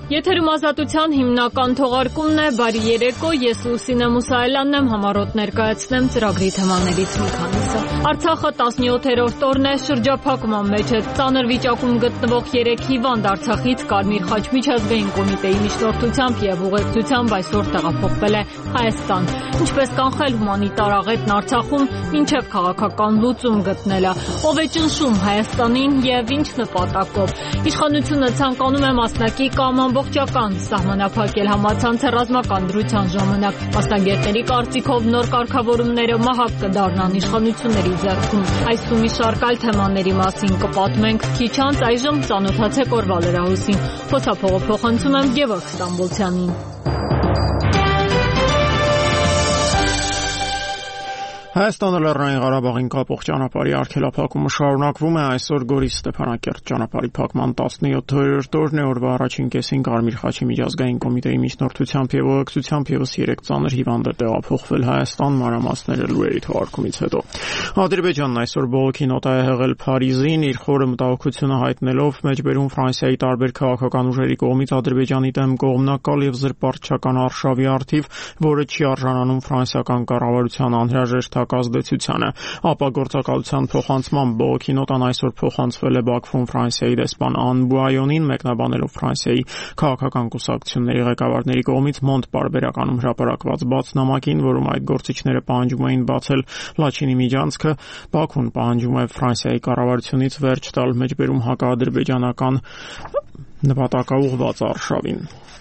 Եթերում ազատության հիմնական թողարկումն է, բարի երեկո, ես Լուսինե Մուսայելյանն եմ, համառոտ ներկայացնեմ ծրագրի թեմաներից մի քանիսը։ Արցախը 17-րդ օրն է, շրջափակման մեջ է, ծանր վիճակում գտնվող 3 հիվանդ Արցախից Կարմիր խաչ միջազգային կոմիտեի միջնորդությամբ եւ ուղեկցությամբ այսօր տեղափոխվել է Հայաստան։ Ինչպես կանխել հումանիտար աղետն Արցախում, մինչև քաղաքական լուծում գտնելը, ով է ճնշում Հայաստանին եւ ինչ նպատակով։ Իշխանությունը ցանկանում է մասնակի կամ ամբողջական սահմանափակել համացանցը ռազմական դրության ժամանակ։ Մասնագետների կարծիքով նոր կարգավորումները մահակ կդառնան իշխանությունների ձեռքում։ Այս ու մի շարք այլ թեմաների մասին կպատմենք քիչ անց, այժմ ծանոթացեք օրվա լրահոսին։ Խոսափողը փոխանցում եմ Գևորգ Ստամբոլցյանին։ Հայաստանը Լեռնային Ղարաբաղին կապող ճանապարհի արգելափակումը շարունակվում է, այսօր Գորիս Ստեփանակերտ ճանապարհի փակման 17-րդ օրն է, օրվա առաջին կեսին Կարմիր խաչի միջազգային կոմիտեի միջնորդությամբ եւ ուղեկցությամբ եւս 3 ծանր հիվանդ է տեղափոխվել Հայաստան, մանրամասները լուրերի թողարկումից հետո։ Ադրբեջանն այսօր բողոքի նոտ է հղել Փարիզին, իր խորը մտահոգությունը հայտնելով մեջբերում Ֆրանսիայի տարբեր քաղաքական ուժերի կողմից Ադրբեջանի դեմ կողմնակալ եւ զրպարտչական արշավի առթիվ, որը չի արժանանում ֆրանսիական կառավարության անհրաժեշտ ազդեցությանը, ապա գործակալության փոխանցման բողոքի նոտան այսօր փոխանցվել է Բաքվում Ֆրանսիայի դեսպան Ան Բուայոնին, մեկնաբանելով Ֆրանսիայի քաղաքական կուսակցությունների ղեկավարների կողմից Մոնտ պարբերականում հրապարակված բաց նամակին, որում այդ գործիչները պահանջում էին բացել Լաչինի միջանցքը, Բաքուն պահանջում է Ֆրանսիայի կառավարությունից վերջ տալ մեջբերում հակաադրբեջանական նպատակաուղղված արշավին։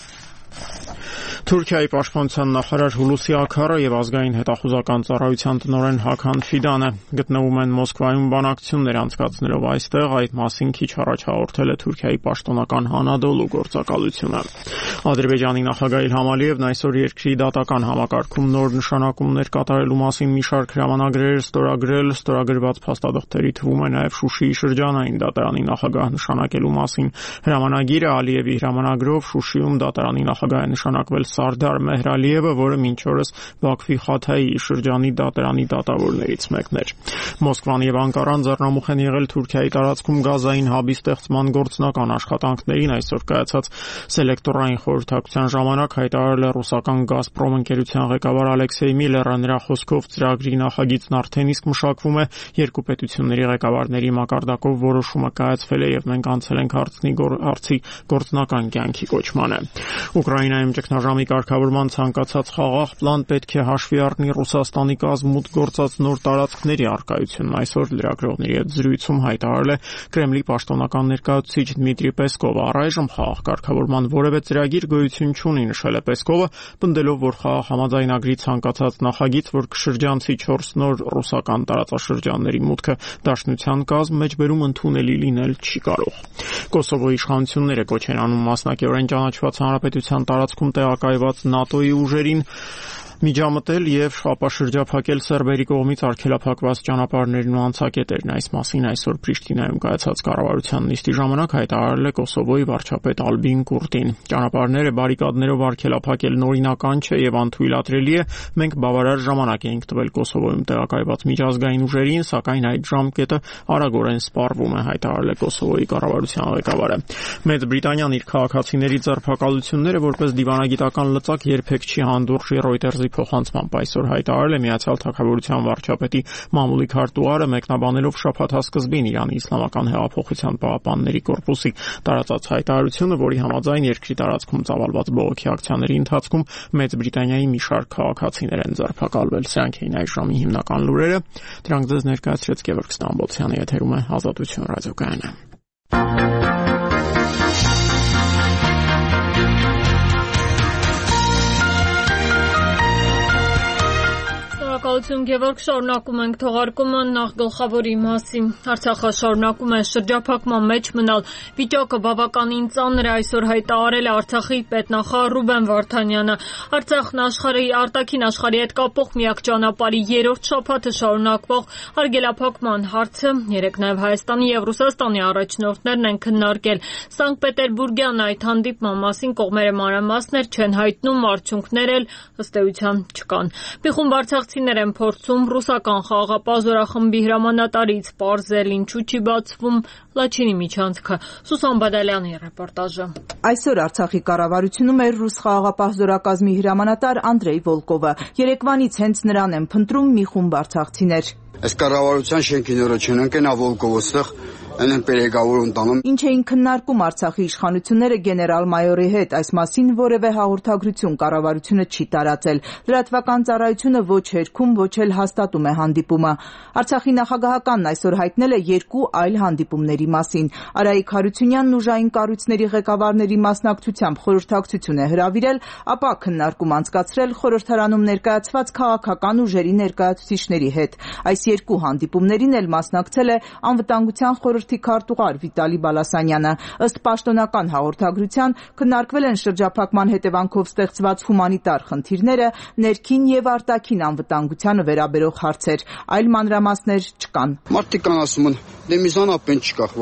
Թուրքիայի պաշտպանության նախարար Հուլուսի Աքարը եւ ազգային հետախուզական ծառայության տնօրեն Հաքան Ֆիդանը գտնվում են Մոսկվայում բանակցություններ անցկացնելով այստեղ, այդ մասին քիչ առաջ հաղորդել է Թուրքիայի պաշտոնական Հանադոլու գործակալությունը։ Ադրբեջանի նախագահ Իլհամ Ալիևն այսօր երկրի դատական համակարգում նոր նշանակումներ կատարելու մասին մի շարք հրամանագրեր ստորագրել, ստորագրված փաստաթղթերի թվում է նաեւ Շուշիի շրջանային դատարանի նախագահ նշանակելու մասին հրամանագիրը, Ալիևի հրամանագրով Շուշիում դատարանի նախագահ է նշանակվել Սարդար Մեհրալիևը, որը մինչ օրս Բաքվի Խաթայի շրջանի դատարանի դատավորներից մեկն էր։ Մոսկվան եւ Անկարան ձեռնամուխ են եղել Թուրքիայի տարածքում գազային հաբի ստեղծման գործնական աշխատանքներին, այսօր կայացած սելեկտորային խորհրդակցության ժամանակ հայտարարել է ռուսական Գազպրոմ ընկերության ղեկավար Ալեքսեյ Միլերը, նրա խոսքով ծրագրի նախագիծն արդեն իսկ մշակվում է, երկու պետությունների ղեկավարների մակարդակով որոշումը կայացվել է եւ մենք անցել ենք հարցի գործնական կյանքի կոչմանը։ Ուկրաինայում ճգնաժամի կարգավորման ցանկացած խաղաղ պլան պետք է հաշվի առնի Ռուսաստանի կազմուտ գործած նոր տարածքների առկայությունն, այսօր լրագրողների հետ զրույցում հայտարարել է Կրեմլի պաշտոնական ներկայացուցիչ Դմիտրի Պեսկովը, առայժմ խաղաղ կարգավորման որևէ ծրագիր գոյություն չունի, նշել է Պեսկովը, պնդելով, որ խաղաղ համաձայնագրի ցանկացած նախագիծ, որ կշրջանցի 4 նոր ռուսական տարածաշրջանների մուտքը Դաշնության կազմ, մեջբերում ընդունելի լինել չի կարող։ Կոսովոյի իշխանությունները կոչ են անում մասնակիորեն ճանաչված հանրապետության տարածքում տեղակայված ՆԱՏՕ-ի ուժերին միջամտել եւ ապաշրջափակել սերբերի կողմից արգելափակված ճանապարհներն ու անցակետերն։ Այս մասին այսօր Պրիշտինայում կայացած կառավարության նիստի ժամանակ հայտարարել է Կոսովոյի վարչապետ Ալբին Կուրտին։ Ճանապարհները բարիկադներով արգելափակելն օրինական չէ եւ անթույլատրելի է։ Մենք բավարար ժամանակ էինք տվել Կոսովոյում տեղակայված միջազգային ուժերին, սակայն այդ ժամկետը արագորեն սպառվում է, հայտարարել է Կոսովոյի կառավարության ղեկավարը։ Մեծ Բրիտանիան իր քաղաքացիների ձերբակալությունները որպես դիվանագիտական լծակ երբեք չի հանդուրժի Reuters-ի փոխանցմամբ այսօր հայտարարել է Միացյալ Թագավորության վարչապետի Մամուլիկ Հարտուարը, մեկնաբանելով շաբաթ սկզբին Իրանի Իսլամական հեղափոխության պահապանների կորպուսի տարածած հայտարարությունը, որի համաձայն երկրի տարածքում ծավալված բողոքի ակցիաների ընթացքում Մեծ Բրիտանիայի մի շարք քաղաքացիներ են ձերբակալվել։ Սրանք էին այս ժամի հիմնական լուրերը։ Դրանք ձեզ ներկայացրեց Գևորգ Ստամբոլցյանը, եթերում է Ազատություն ռադիոկայանը։ Շնորհակալություն Գևորգ, շարունակում ենք թողարկումը նախ գլխավորի մասին։ Արցախը շարունակում է շրջափակման մեջ մնալ։ Վիճակը բավականին ծանր է, այսօր հայտարարել է Արցախի պետնախարար Ռուբեն Վարդանյանը։ Արցախն արտաքին աշխարհի հետ կապող միակ ճանապարհի 3-րդ շաբաթը շարունակվող արգելափակման հարցը երեկ նաև Հայաստանի եւ Ռուսաստանի առաջնորդներն են քննարկել։ Սանկտ Պետերբուրգյան այդ հանդիպման մասին կողմերը մանրամասներ չեն հայտնում, արդյունքներ էլ ըստ էության չկան։ Մի խումբ արցախցիներ Փորձագետներ են փորձում ռուսական խաղաղապահ զորախմբի հրամանատարից պարզել ինչու չի բացվում Լաչինի միջանցքը։ Սուսան Բադալյանի ռեպորտաժը։ Այսօր Արցախի կառավարությունում էր ռուս խաղաղապահ զորակազմի հրամանատար Անդրեյ Վոլկովը։ Երեկվանից հենց նրան են փնտրում մի խումբ արցախցիներ։ Այս կառավարության շենքի նորը չնկենա Վոլկովը ստեղ են պերեգավորում տանում։ Ինչ էին քննարկում Արցախի իշխանությունները գեներալ-մայորի հետ, այս մասին որևէ հաղորդագրություն կառավարությունը չի տարածել։ Լրատվական ծառայությունը ոչ հերքում, ոչ էլ հաստատում է հանդիպումը։ Արցախի նախագահականն այսօր հայտնել է 2 այլ հանդիպումների մասին։ Արայիկ Հարությունյանն ուժային կառույցների ղեկավարների մասնակցությամբ խորհրդակցություն է հրավիրել, ապա քննարկում անցկացրել խորհրդարանում ներկայացված քաղաքական ուժերի ներկայացուցիչների հետ։ Այս 2 հանդիպումներին էլ մասնակցել է անվտանգության խորհրդի քարտուղար Վիտալի Բալասանյանը։ Ըստ պաշտոնական հաղորդագրության քննարկվել են շրջափակման հետևանքով ստեղծված հումանիտար խնդիրները, ներքին եւ արտաքին անվտանգությանը վերաբերող հարցեր։ Այլ մանրամասներ չկան։ Մարդիկ կան ասում են, դե միզանապեն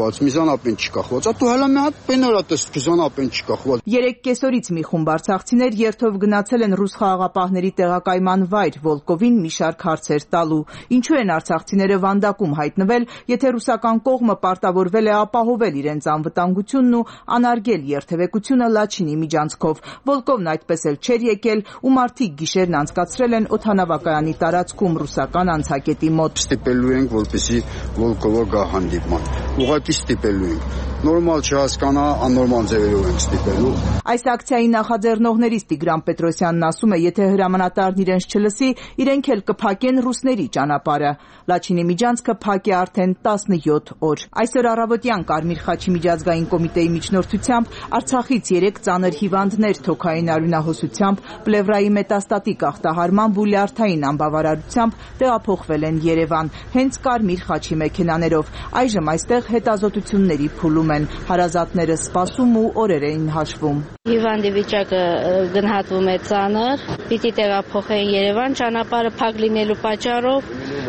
չկախված, ատու հələ մի հատ պենորատես միզանապեն չկախված։ 3 կեսօրից մի խումբ արցախցիներ երթով գնացել են ռուս խաղաղապահների տեղակայման վայր Վոլկովին մի շարք հարցեր տալու։ Ինչու են արցախցիները վանդակում հայտնվել, եթե ռուսական կողմը պարտավորվել է ապահովել իրենց անվտանգությունն ու անարգել երթևեկությունը Լաչինի միջանցքով։ Վոլկովն այդպես էլ չէր եկել ու մարդիկ գիշերն անցկացրել են օդանավակայանի տարածքում ռուսական անցակետի մոտ։ Ստիպելու ենք, որպեսզի Վոլկովը գա հանդիպման։ Ուղղակի ստիպելու ենք։ Նորմալ չհասկանա, աննորմալ ձևերով ենք ստիպելու։ Այս ակցիայի նախաձեռնողներից Տիգրան Պետրոսյանն ասում է, եթե հրամանատարն իրենց չլսի, իրենք էլ կփակեն ռուսների ճանապարհը։ Լաչինի միջանցքը փակ է արդեն 17 օր։ Այսօր առավոտյան Կարմիր խաչի միջազգային կոմիտեի միջնորդությամբ Արցախից 3 ծանր հիվանդներ թոքային արյունահոսությամբ, պլևրայի մետաստատիկ ախտահարմամբ ու լյարդային անբավարարությամբ տեղափոխվել են Երևան, հենց Կարմիր խաչի մեքենաներով։ Այժմ այստեղ հետազոտությունների փուլում են, հարազատները սպասում ու օրեր էին հաշվում։ Հիվանդի վիճակը գնահատվում է ծանր, պիտի տեղափոխեն Երևան, ճանապարհը փակ լինելու պատճառով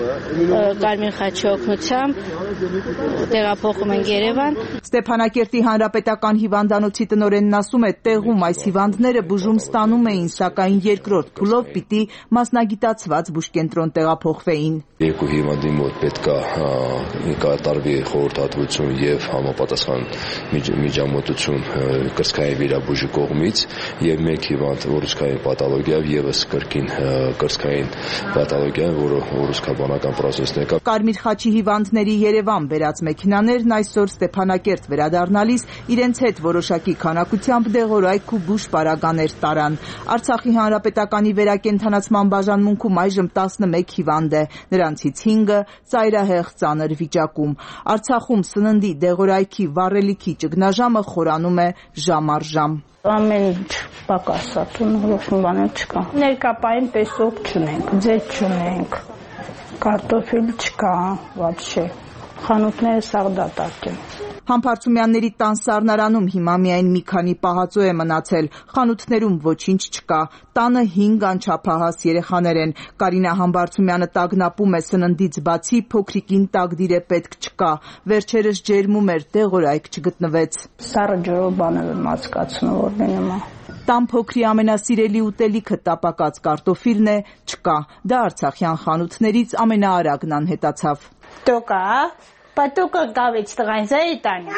Կարմիր խաչի օգնությամբ տեղափոխում են Երևան։ Ստեփանակերտի հանրապետական հիվանդանոցի տնօրենն ասում է, տեղում այս հիվանդները բուժում ստանում էին, սակայն երկրորդ փուլով պիտի մասնագիտացված բուժկենտրոն տեղափոխվեին։ 2 հիվանդի մոտ պետք է կատարվի խորհրդատվություն եւ համապատասխան միջամտություն կրծքային վիրաբույժի կողմից եւ 1 հիվանդ ուռուցքային պաթոլոգիայով եւս կրկին կրծքային պաթոլոգիա, որը ուռուցքաբանական պրոցեսն է։ Կարմիր խաչի հիվանդների Երևան բերած մեքենաներն այսօր Ստեփանակերտ վերադառնալիս իրենց հետ որոշակի քանակությամբ դեղորայք ու բուժ պարագաներ տարան։ Արցախի հանրապետականի վերակենդանացման բաժանմունքում այժմ 11 հիվանդ է, նրանցից 5-ը ծայրահեղ ծանր վիճակում։ Արցախում սննդի, դեղորայքի, վառելիքի ճգնաժամը խորանում է ժամ առ ժամ։ Ամեն ինչ պակասա, ոչ մի բան չկա։ Ներկապային տեսող չունենք, ձետ չունենք, կարտոֆիլ չկա, вообще։ Խանութները սաղ դատարկ են։ Համբարձումյանների տան սառնարանում հիմա միայն մի քանի պահածո է մնացել, խանութներում ոչինչ չկա, տանը 5 անչափահաս երեխաներ են։ Կարինա Համբարձումյանը տագնապում է, սննդից բացի փոքրիկին տակդիր է պետք չկա, վերջերս ջերմում էր, դեղորայք չգտնվեց։ Սառը ջրով բաներ եմ մածկացնում, որ լինում է։ Տան փոքրի ամենասիրելի ուտելիքը տապակած կարտոֆիլն է, չկա։ Դա արցախյան խանութներից ամենաարագն անհետացավ։ Տոկա, պատոկը կավեց տղային զայտանի։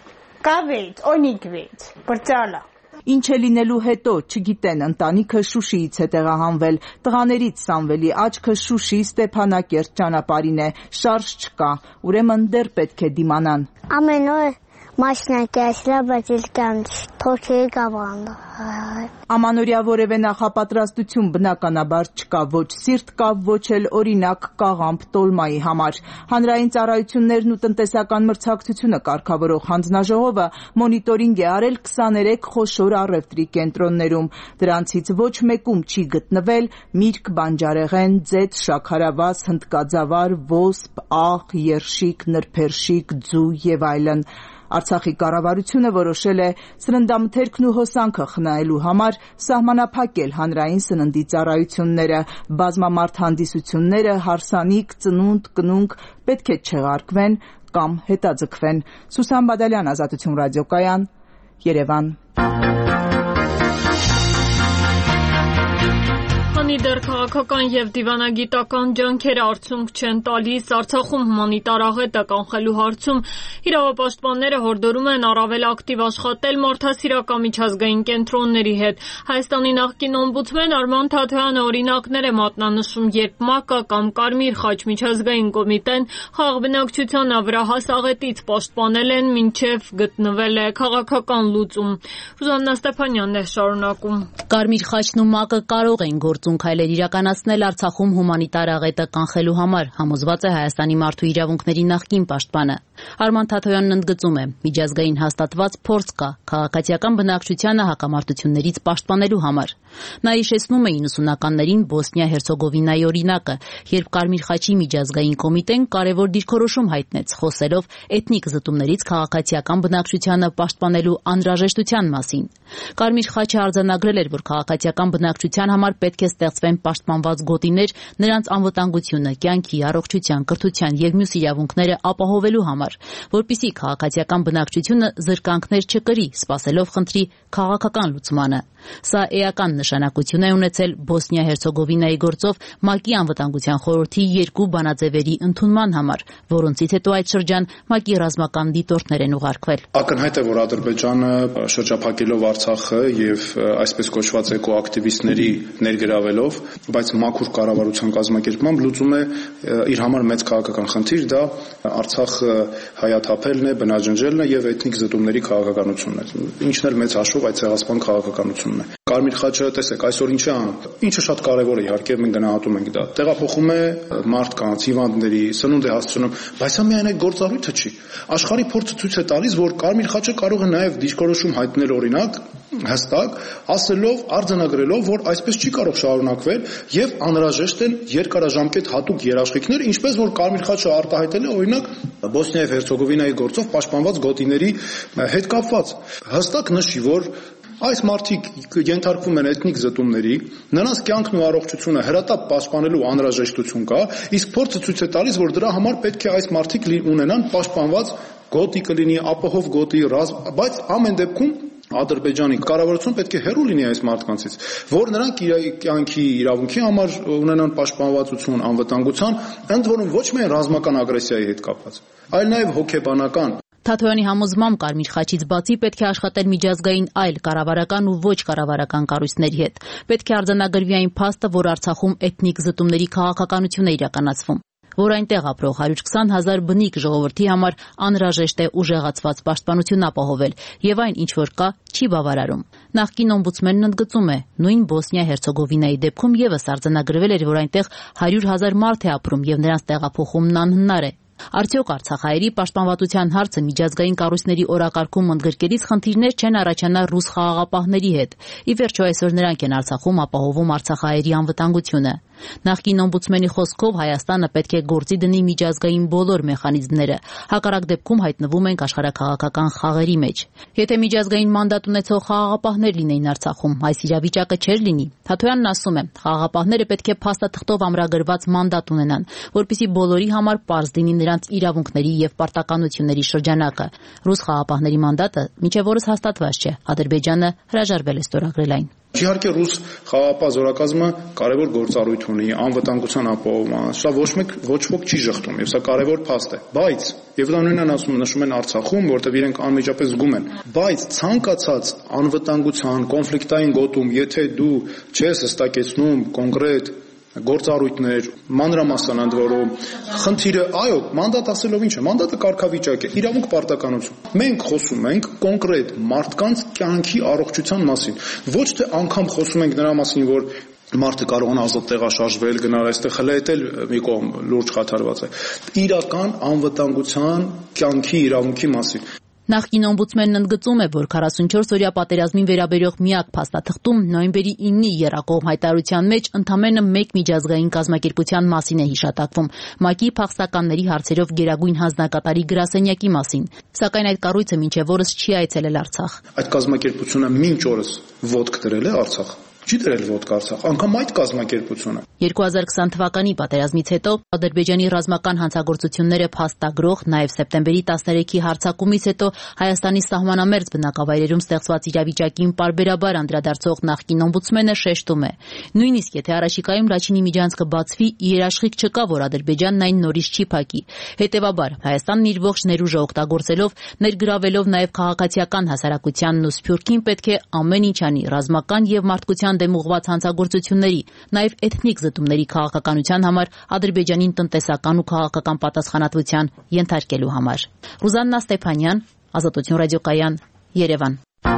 Կավեց, օնիկվեց, բրծալա։ Ինչ է լինելու հետո, չգիտեն, ընտանիքը Շուշիից է տեղահանվել։ Տղաներից Սամվելի աչքը Շուշի Ստեփանակերտ ճանապարհին է, շարժ չկա, ուրեմն դեռ պետք է դիմանան։ Ամեն օր մասնակցලා, բայց իլկան փոքրիկ կավանդա։ Ամանորյա որևէ նախապատրաստություն բնականաբար չկա, ոչ սիրտ կա, ոչ էլ օրինակ կաղամբ տոլմայի համար։ Հանրային ծառայություններն ու տնտեսական մրցակցությունը կարգավորող հանձնաժողովը մոնիտորինգ է արել 23 խոշոր առևտրի կենտրոններում։ Դրանցից ոչ մեկում չի գտնվել միրգ, բանջարեղեն, ձեթ, շաքարավազ, հնդկաձավար, ոսպ, աղ, երշիկ, նրբերշիկ, ձու եւ այլն։ Արցախի կառավարությունը որոշել է սննդամթերքն ու հոսանքը խնայելու համար սահմանափակել հանրային սննդի ծառայությունները, բազմամարդ հանդիսությունները, հարսանիք, ծնունդ, կնունկ պետք է չեղարկվեն կամ հետաձգվեն։ Սուսան Բադալյան, Ազատություն ռադիոկայան, Երևան։ Քանի դեռ քաղաքական եւ դիվանագիտական ջանքերը արդյունք չեն տալիս, Արցախում հումանիտար աղետը կանխելու հարցում իրավապաշտպանները հորդորում են առավել ակտիվ աշխատել մարդասիրական միջազգային կենտրոնների հետ։ Հայաստանի նախկին օմբուդսմեն Արման Թաթոյանը օրինակներ է մատնանշում, երբ ՄԱԿ-ը կամ Կարմիր խաչ միջազգային կոմիտեն խաղաղբնակչության վրահաս աղետից պաշտպանել են, մինչև գտնվել է քաղաքական լուծում։ Ռուզաննա Ստեփանյանն է շարունակում։ Կարմիր խաչն ու ՄԱԿ-ը կարող են գործուն քայլեր իրականացնել Արցախում հումանիտար աղետը կանխելու համար, համոզված է Հայաստանի մարդու իրավունքների նախկին պաշտպանը։ Արման Թաթոյանն ընդգծում է, միջազգային հաստատված փորձ կա քաղաքացիական բնակչությանը հակամարտություններից պաշտպանելու համար։ Նա հիշեցնում է 90-ականներին Բոսնիա-Հերցեգովինայի օրինակը, երբ Կարմիր խաչի միջազգային կոմիտեն կարևոր դիրքորոշում հայտնեց, խոսելով էթնիկ զտումներից քաղաքացիական բնակչությանը պաշտպանելու անհրաժեշտության մասին։ Կարմիր խաչը արձանագրել էր, որ քաղաքացիական բնակչության համար պետք է ստեղծվեն պաշտպանված գոտիներ նրանց անվտանգությունը, կյանքի, առողջության, կրթության եւ մյուս իրավունքները ապահովելու համար, որպեսզի քաղաքացիական բնակչությունը զրկանքներ չկրի, սպասելով խնդրի քաղաքական լուծմանը։ Սա էական նշանակություն է ունեցել Բոսնիա-Հերցեգովինայի գործով ՄԱԿ-ի անվտանգության խորհրդի 2 բանաձևերի ընդունման համար, որոնցից հետո այդ շրջան ՄԱԿ-ի ռազմական դիտորդներ են ուղարկվել։ Ակնհայտ է, որ Ադրբեջանը շրջափակելով Արցախը եւ այսպես կոչված էկոակտիվիստների ներգրավելով, բայց մաքուր կառավարության կազմակերպմամբ լուծում է իր համար մեծ քաղաքական խնդիր, դա Արցախը հայաթափելն է, բնաջնջելն է եւ էթնիկ զտումների քաղաքականությունն է։ Ինչն էլ մեծ հաշվով այդ ցեղասպան քաղաքականությունն է։ Կարմիր խաչը, տեսեք, այսօր ինչ է անում։ Ինչը շատ կարևոր է, իհարկե մենք գնահատում ենք դա։ Տեղափոխում է մարդկանց, հիվանդների, սնունդ է հասցնում, բայց դա միայն այդ գործառույթը չի։ Աշխարհի փորձը ցույց է տալիս, որ Կարմիր խաչը կարող է նաև դիրքորոշում հայտնել օրինակ հստակ, ասելով, արձանագրելով, որ այսպես չի կարող շարունակվել եւ անհրաժեշտ են երկարաժամկետ հատուկ երաշխիքներ, ինչպես որ Կարմիր խաչը արտահայտել է օրինակ Բոսնիա եւ Հերցեգովինայի գործով պաշտպանված գոտիների հետ կապված։ Հստակ նշի, որ այս մարդիկ ենթարկվում են էթնիկ զտումների, նրանց կյանքն ու առողջությունը հրատապ պաշտպանելու անհրաժեշտություն կա, իսկ փորձը ցույց է տալիս, որ դրա համար պետք է այս մարդիկ ունենան պաշտպանված գոտի կլինի, ապահով գոտի, բայց ամեն դեպքում Ադրբեջանի կառավարությունը պետք է հեռու լինի այս մարդկանցից, որ նրանք կյանքի իրավունքի համար ունենան պաշտպանվածություն, անվտանգության, ընդ որում ոչ միայն ռազմական ագրեսիայի հետ կապված, այլ նաև հոգեբանական։ Թաթոյանի համոզմամբ Կարմիր խաչից բացի պետք է աշխատել միջազգային այլ կառավարական ու ոչ կառավարական կառույցների հետ։ Պետք է արձանագրվի այն փաստը, որ Արցախում էթնիկ զտումների քաղաքականություն է իրականացվում, որ այնտեղ ապրող 120,000 բնիկ ժողովրդի համար անհրաժեշտ է ուժեղացված պաշտպանություն ապահովել եւ այն ինչ որ կա չի բավարարում։ Նախկին օմբուդսմենն ընդգծում է, նույն Բոսնիա-Հերցեգովինայի դեպքում եւս արձանագրվել էր, որ այնտեղ 100,000 մարդ է ապրում եւ նրանց տեղափոխումն անհնար է։ Արդյոք արցախահայերի պաշտպանվածության հարցը միջազգային կառույցների օրակարգում ընդգրկելիս խնդիրներ չեն առաջանա ռուս խաղաղապահների հետ։ Ի վերջո այսօր նրանք են Արցախում ապահովում արցախահայերի անվտանգությունը։ Նախկին օմբուդսմենի խոսքով Հայաստանը պետք է գործի դնի միջազգային բոլոր մեխանիզմները, հակառակ դեպքում հայտնվում ենք աշխարհաքաղաքական խաղերի մեջ։ Եթե միջազգային մանդատ ունեցող խաղաղապահներ լինեին Արցախում, այս իրավիճակը չէր լինի։ Թաթոյանն ասում է, խաղաղապահները պետք է փաստաթղթով ամրագրված մանդատ ունենան, որպեսզի բոլորի համար պարզ լինի նրանց իրավունքների եւ պարտականությունների շրջանակը։ Ռուս խաղաղապահների մանդատը մինչև օրս հաստատված չէ։ Ադրբեջանը հրաժարվել է ստորագրել այն։ Իհարկե ռուս խաղաղապահ զորակազմը կարևոր գործառույթ ունի անվտանգության ապահովման, սա ոչ ոք չի շղթում եւ սա կարևոր փաստ է, բայց եւ դա նույնն նշում են Արցախում, որտեղ իրենք անմիջապես զգում են, բայց ցանկացած անվտանգության կոնֆլիկտային գոտում, եթե դու չես հստակեցնում կոնկրետ գործառույթներ, մանրամասն ընդ որում, խնդիրը, այո, մանդատ ասելով ինչ է, մանդատը կարգավիճակ է, իրավունք պարտականություն։ Մենք խոսում ենք կոնկրետ մարդկանց կյանքի առողջության մասին, ոչ թե անգամ խոսում ենք նրա մասին, որ մարդը կարող է ազատ տեղաշարժվել, գնալ այստեղ, հələ էլ մի կողմ լուրջ խաթարված է։ Իրական անվտանգության կյանքի իրավունքի մասին։ Նախկին օմբուդսմենն ընդգծում է, որ 44-օրյա պատերազմին վերաբերող միակ փաստաթղթում նոյեմբերի 9-ի եռակողմ հայտարարության մեջ ընդամենը մեկ միջազգային կազմակերպության մասին է հիշատակվում՝ ՄԱԿ-ի փախստականների հարցերով գերագույն հանձնակատարի գրասենյակի մասին, սակայն այդ կառույցը մինչև օրս չի այցելել Արցախ։ Այդ կազմակերպությունը մինչ օրս ոտք դրել է Արցախ։ Չի դրել ոտք Արցախ, անգամ այդ կազմակերպությունը։ 2020 թվականի պատերազմից հետո Ադրբեջանի ռազմական հանցագործությունները փաստագրող, նաև սեպտեմբերի 13-ի հարձակումից հետո Հայաստանի սահմանամերձ բնակավայրերում ստեղծված իրավիճակին պարբերաբար անդրադարձող նախկին օմբուդսմենը շեշտում է. նույնիսկ եթե առաջիկայում Լաչինի միջանցքը բացվի, երաշխիք չկա, որ Ադրբեջանն այն նորից չի փակի։ Հետևաբար, Հայաստանն իր ողջ ներուժը օգտագործելով, ներգրավելով նաև քաղաքացիական հասարակությանն ու Սփյուռքին պետք է ամեն ինչ անի ռազմական եւ մարդկության դեմ ուղղված հանցագործությունների, նաև էթնիկ զտումների քաղաքականության համար Ադրբեջանին տնտեսական ու քաղաքական պատասխանատվության ենթարկելու համար։ Ռուզաննա Ստեփանյան, Ազատություն ռադիոկայան, Երևան։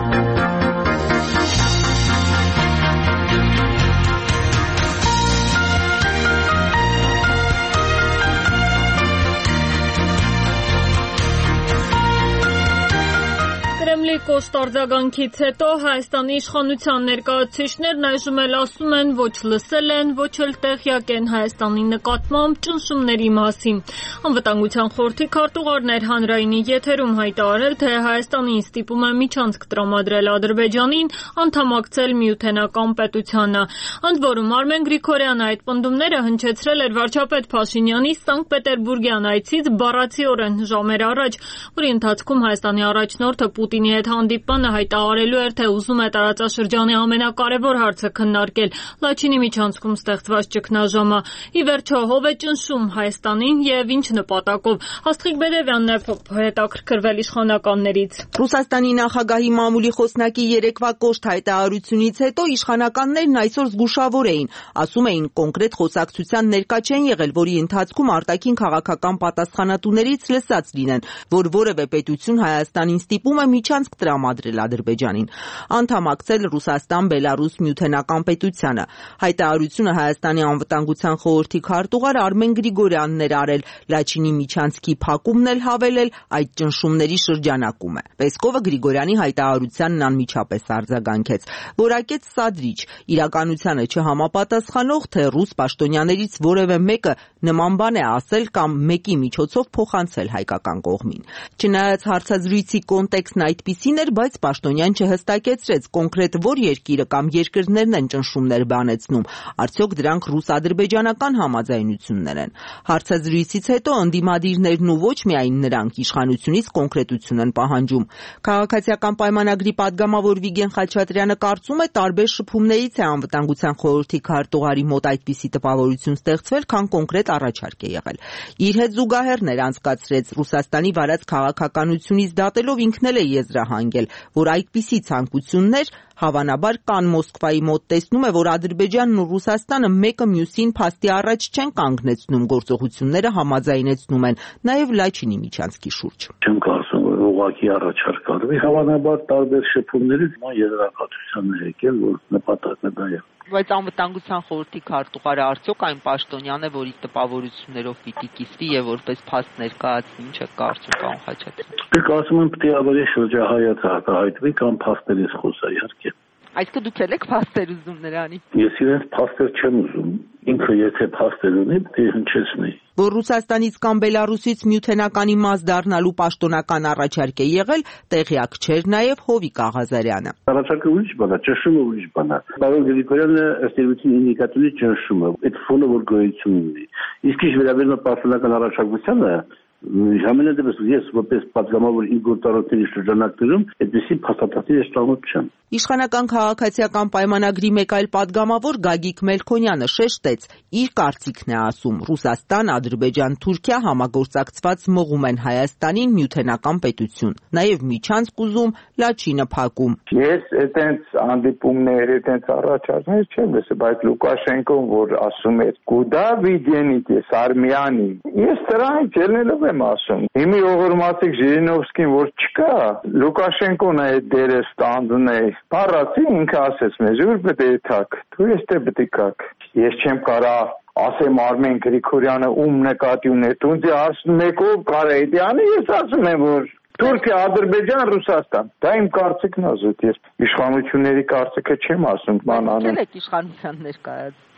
Կրեմլի կոշտ արձագանքից հետո Հայաստանի իշխանության ներկայացուցիչներն այժմ էլ ասում են ոչ լսել են, ոչ էլ տեղյակ են Հայաստանի նկատմամբ ճնշումների մասին։ Անվտանգության խորհրդի քարտուղարներ հանրայինի եթերում հայտարարել, թե Հայաստանին ստիպում է միջանցք տրամադրել Ադրբեջանին, անդամակցել Միութենական պետությանը։ Ընդ որում Արմեն Գրիգորյանը այդ պնդումները հնչեցրել էր վարչապետ Փաշինյանի Սանկտ Պետերբուրգյան այցից բառացիորեն ժամեր առաջ, որի ընթացքում Հայաստանի առաջնորդը Պուտինի հետ հանդիպանը հայտարարելու էր, թե ուզում է տարածաշրջանի ամենակարևոր հարցը քննարկել՝ Լաչինի միջանցքում ստեղծված ճգնաժամը։ Ի վերջո, ով է ճնշում Հայաստանին եւ ինչ նպատակով։ Աստղիկ Բերևյանն է հետաքրքրվել իշխանականներից։ Ռուսաստանի նախագահի մամուլի խոսնակի երեկվա կոշտ հայտարարությունից հետո իշխանականներն այսօր զգուշավոր էին, ասում էին կոնկրետ խոսակցության ներկա չեն եղել, որի ընթացքում արտաքին քաղաքական պատասխանատուներից լսած լինեն, որ որևէ պետություն Հայաստանին ստիպում է միջանցք տրամադրել Ադրբեջանին, անդամակցել Ռուսաստան, Բելարուս, Միութենական պետությանը։ Հայտարարությունը Հայաստանի անվտանգության խորհրդի քարտուղար Արմեն Գրիգորյանն էր արել, Լաչինի միջանցքի փակումն էլ հավելել այդ ճնշումների շրջանակում է։ Պեսկովը Գրիգորյանի հայտարարությանն անմիջապես արձագանքեց, որակեց սադրիչ, իրականությանը չհամապատասխանող, թե ռուս պաշտոնյաներից որևէ մեկը նման բան է ասել կամ մեկի միջոցով փոխանցել հայկական կողմին։ Չնայած հարցազրույցի կոնտեքստն այդպիսին էր, բայց պաշտոնյան չհստակեցրեց կոնկրետ որ երկիրը կամ երկրներն են ճնշումներ բանեցնում, արդյոք դրանք ռուս-ադրբեջանական համաձայնություններ են։ Հարցազրույցից հետո ընդդիմադիրներն ու ոչ միայն նրանք իշխանությունից կոնկրետություն են պահանջում։ Քաղաքացիական պայմանագրի падգամավոր Վիգեն Խաչատրյանը կարծում է, տարբեր շփումներից է անվտանգության խորհրդի քարտուղարի մոտ այդպիսի տպավորություն ստեղծվել, քան կոնկրետ առաջարկ է եղել։ Իր հետ զուգահեռ անցկացրեց Ռուսաստանի վարած քաղաքականությունից դատելով ինքն էլ է եզրահանգել, որ այդպիսի ցանկություններ հավանաբար կան Մոսկվայի մոտ, տեսնում է, որ Ադրբեջանն ու Ռուսաստանը մեկը մյուսին փաստի առաջ չեն կանգնեցնում, գործողությունները համաձայնեցնում են, նաև Լաչինի միջանցքի շուրջ։ Չեմ կարծում, որ ուղղակի առաջարկ արվի, հավանաբար տարբեր շփումներից եզրակացության է եկել, որ նպատակը դա է։ Բայց անվտանգության խորհրդի քարտուղարը արդյոք այն պաշտոնյան է, որի տպավորություններով պիտի կիսվի եւ որպես փաստ ներկայացնի, ինչ է կարծում պարոն Խաչատրյան։ Դուք ասում եմ պիտի ավելի շրջահայաց արտահայտվի կամ փաստերից խոսա, իհարկե։ Այսինքն դուք եք փաստեր ուզում նրանի։ Ես իրենց փաստեր չեմ ուզում։ Ինքը եթե փաստեր ունի, պիտի հնչեցնի։ Որ Ռուսաստանից կամ Բելարուսից Միութենականի մաս դառնալու պաշտոնական առաջարկ է եղել, տեղյակ չէր նաև Հովիկ Աղազարյանը։ Առաջարկը ուրիշ բան է, ճնշումը ուրիշ բան է։ Պարոն Գրիգորյանը ըստ էության ինդիկատորի ճնշումը, այդ ֆոնը որ գոյություն ունի։ Իսկ ինչ վերաբերում է պաշտոնական առաջարկությանը, Ժամանակս ես որպես պատգամավոր իմ գործառույթների շրջանակներում այդպիսի փաստաթղթի ստանոց չեմ։ Իշխանական քաղաքացիական պայմանագրի մեկ այլ պատգամավոր Գագիկ Մելքոնյանը շեշտեց, իր կարծիքն է ասում, Ռուսաստան, Ադրբեջան, Թուրքիա համագործակցված մղում են Հայաստանին Միութենական պետություն, նաև միջանցք ուզում, Լաչինը փակում։ Ես այդտենց հանդիպումներ, այդտենց առաջարկներ չեմ լսել, բայց Լուկաշենկոն որ ասում էր «Կուդա վիդենիք ես Արմենիան», ես դրան ելնելով եմ ասում։ Հիմի օղորմացիկ Ժիրինովսկին որ չկա, Լուկաշենկոն է դերը ստանդն է։ Բառացի ինքը ասեց մեզ ուր պետք է թակ։ Դու էստե պետք է կակ։ Ես չեմ կարող ասեմ Արմեն Գրիգորյանը ում նկատի ունի։ Դու ասում մեկով կարա է դիանը, ես ասում եմ որ Թուրքիա, Ադրբեջան, Ռուսաստան։ Դա իմ կարծիքն է զուտ։ Ես իշխանությունների կարծիքը չեմ ասում, բան անում։ Եք իշխանության ներկայացուցիչ։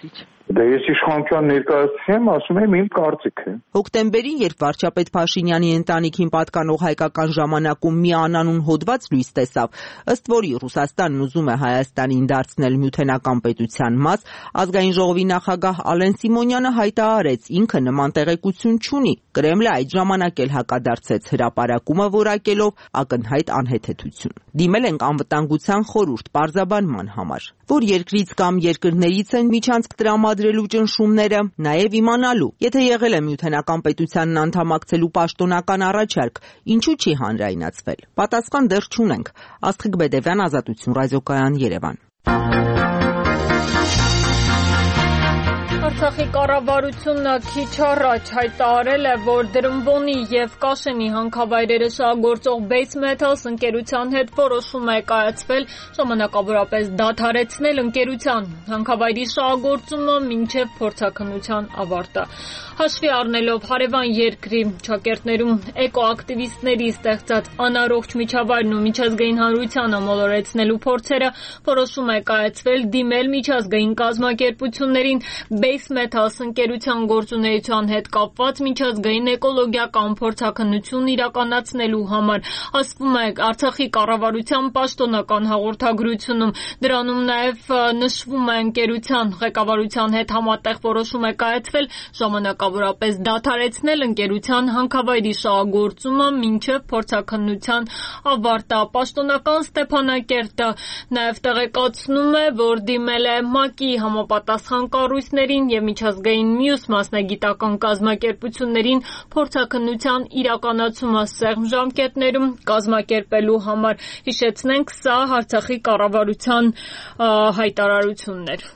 Դե ես իշխանության ներկայացուցիչ եմ, ասում եմ իմ կարծիքը։ Հոկտեմբերին, երբ վարչապետ Փաշինյանի ընտանիքին պատկանող հայկական ժամանակում մի անանուն հոդված լույս տեսավ, ըստ որի Ռուսաստանն ուզում է Հայաստանին դարձնել Միութենական պետության մաս, Ազգային ժողովի նախագահ Ալեն Սիմոնյանը հայտարարեց, ինքը նման տեղեկություն չունի։ Կրեմլը այդ ժամանակ էլ հակադարձեց հրապարակումը որակելով ակնհայտ անհեթեթություն։ Դիմել ենք անվտանգության խորհուրդ պարզաբանման համար, որ երկրից կամ երկրներից են միջանցք տրամադրելու ճնշումները, նաև իմանալու, եթե եղել է Միութենական պետությանն անդամակցելու պաշտոնական առաջարկ, ինչու չի հանրայնացվել։ Պատասխան դեռ չունենք։ Աստղիկ Բեդևյան, Ազատություն ռադիոկայան, Երևան։ Արցախի կառավարությունը քիչ առաջ հայտարարել է, որ Դրամբոնի եւ Կաշենի հանքավայրերը շահագործող Base Metals ընկերության հետ որոշում է կայացվել ժամանակավորապես դադարեցնել ընկերության հանքավայրի շահագործումը մինչեւ փորձաքննության ավարտը։ Հաշվի առնելով հարևան երկրի ճակերտներում էկոակտիվիստների ստեղծած անառողջ միջավայրն ու միջազգային հանրությանը մոլորեցնելու փորձերը, որոշում է կայացվել դիմել միջազգային կազմակերպություններին Base Metals ընկերության գործունեության հետ կապված միջազգային էկոլոգիական փորձաքննություն իրականացնելու համար, ասվում է Արցախի կառավարության պաշտոնական հաղորդագրությունում։ Դրանում նաև նշվում է ընկերության ղեկավարության հետ համատեղ որոշում է կայացվել ժամանակավորապես դադարեցնել ընկերության հանքավայրի շահագործումը մինչև փորձաքննության ավարտը։ Պաշտոնական Ստեփանակերտը նաև տեղեկացնում է, որ դիմել է ՄԱԿ-ի համապատասխան կառույցներին և միջազգային մյուս մասնագիտական կազմակերպություններին փորձաքննության իրականացումը սեղմ ժամկետներում կազմակերպելու համար։ Հիշեցնենք, սա Արցախի կառավարության հայտարարություններ։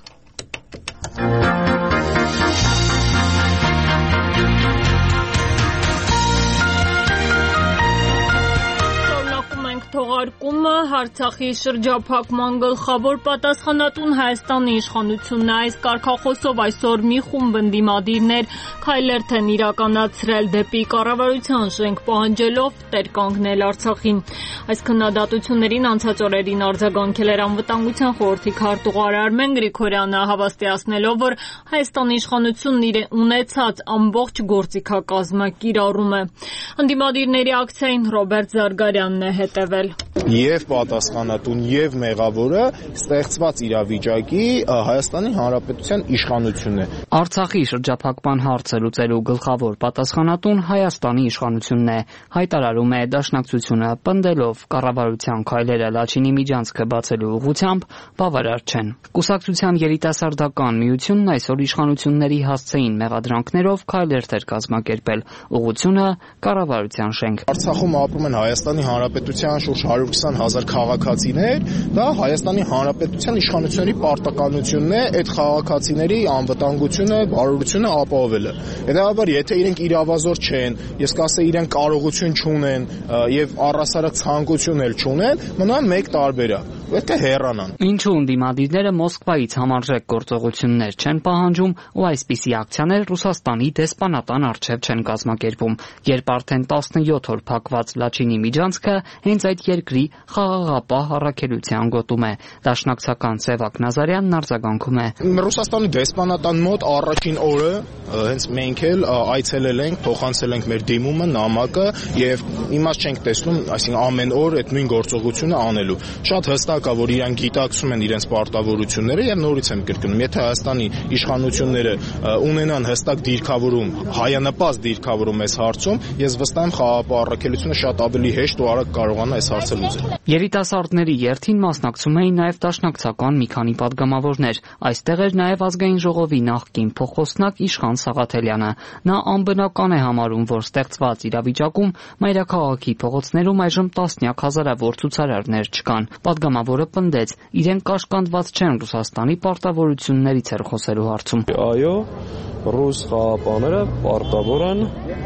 Թողարկումը Արցախի շրջափակման գլխավոր պատասխանատուն Հայաստանի իշխանությունն է։ Այս կարգախոսով այսօր մի խումբ ընդդիմադիրներ քայլեր են իրականացրել դեպի կառավարության շենք պահանջելով տեր կանգնել Արցախին։ Այս քննադատություններին անցած օրերին արձագանքել էր Անվտանգության խորհրդի քարտուղար Արմեն Գրիգորյանը, հավաստիացնելով, որ Հայաստանի իշխանությունն իր ունեցած ամբողջ գործիքակազմը կիրառում է։ Ընդդիմադիրների ակցիային Ռոբերտ Զարգարյանն է հետևել։ Եվ պատասխանատուն եւ մեղավորը ստեղծված իրավիճակի Հայաստանի Հանրապետության իշխանությունն է։ Արցախի շրջափակման հարցը լուծելու գլխավոր պատասխանատուն Հայաստանի իշխանությունն է, հայտարարում է Դաշնակցությունը, պնդելով կառավարության քայլերը Լաչինի միջանցքը բացելու ուղղությամբ բավարար չեն։ Կուսակցության երիտասարդական միությունն այսօր իշխանությունների հասցեին մեղադրանքներով քայլեր էր կազմակերպել, ուղղությունը կառավարության շենք։ Արցախում ապրում են Հայաստանի Հանրապետության շուրջ 120,000 քաղաքացիներ, դա Հայաստանի Հանրապետության իշխանությունների պարտականությունն է այդ քաղաքացիների անվտանգությունը, բարօրությունը ապահովելը։ Հետևաբար, եթե իրենք իրավազոր չեն, ես կասեի իրենք կարողություն չունեն եւ առհասարակ ցանկություն էլ չունեն, մնում մեկ տարբերակ։ Պետք է հեռանան։ Ինչու ընդդիմադիրները Մոսկվայից համարժեք գործողություններ չեն պահանջում ու այսպիսի ակցիաներ Ռուսաստանի դեսպանատան առջև չեն կազմակերպում, երբ արդեն 17 օր փակված Լաչինի միջանցքը հենց այդ երկրի խաղաղապահ առաքելության գոտում է։ Դաշնակցական Սևակ Նազարյանն արձագանքում է։ Ռուսաստանի դեսպանատան մոտ առաջին օրը հենց մենք էլ այցելել ենք, փոխանցել ենք մեր դիմումը, նամակը եւ իմաստ չենք տեսնում, այսինքն ամեն օր այդ նույն գործողությունը անելու։ Շատ հստակ է, որ իրանք գիտակցում են իրենց պարտավորությունները եւ նորից եմ կրկնում, եթե Հայաստանի իշխանությունները ունենան հստակ դիրքավորում, հայանպաստ դիրքավորում այս հարցում, ես վստահ եմ խաղաղապահ առաքելությունը շատ ավելի հեշտ ու արագ կարողանա այս հարցը լուծել։ Երիտասարդների երթին մասնակցում էին նաև դաշնակցական մի քանի падգամավորներ։ Այստեղ էր նաև Ազգային ժողովի նախկին փոխոստնակ Իշխան Սաղաթելյանը։ Նա անբնական է համարում, որ ստեղծված իրավիճակում մայրաքաղաքի փողոցներում այժմ տասնյակ հազարավոր ցուցարարներ չկան։ Падգամավորը պնդեց, իրենք կաշկանդված չեն Ռուսաստանի պարտավորություններից էր խոսելու հարցում։ Այո, ռուս խաղապաները պարտավոր են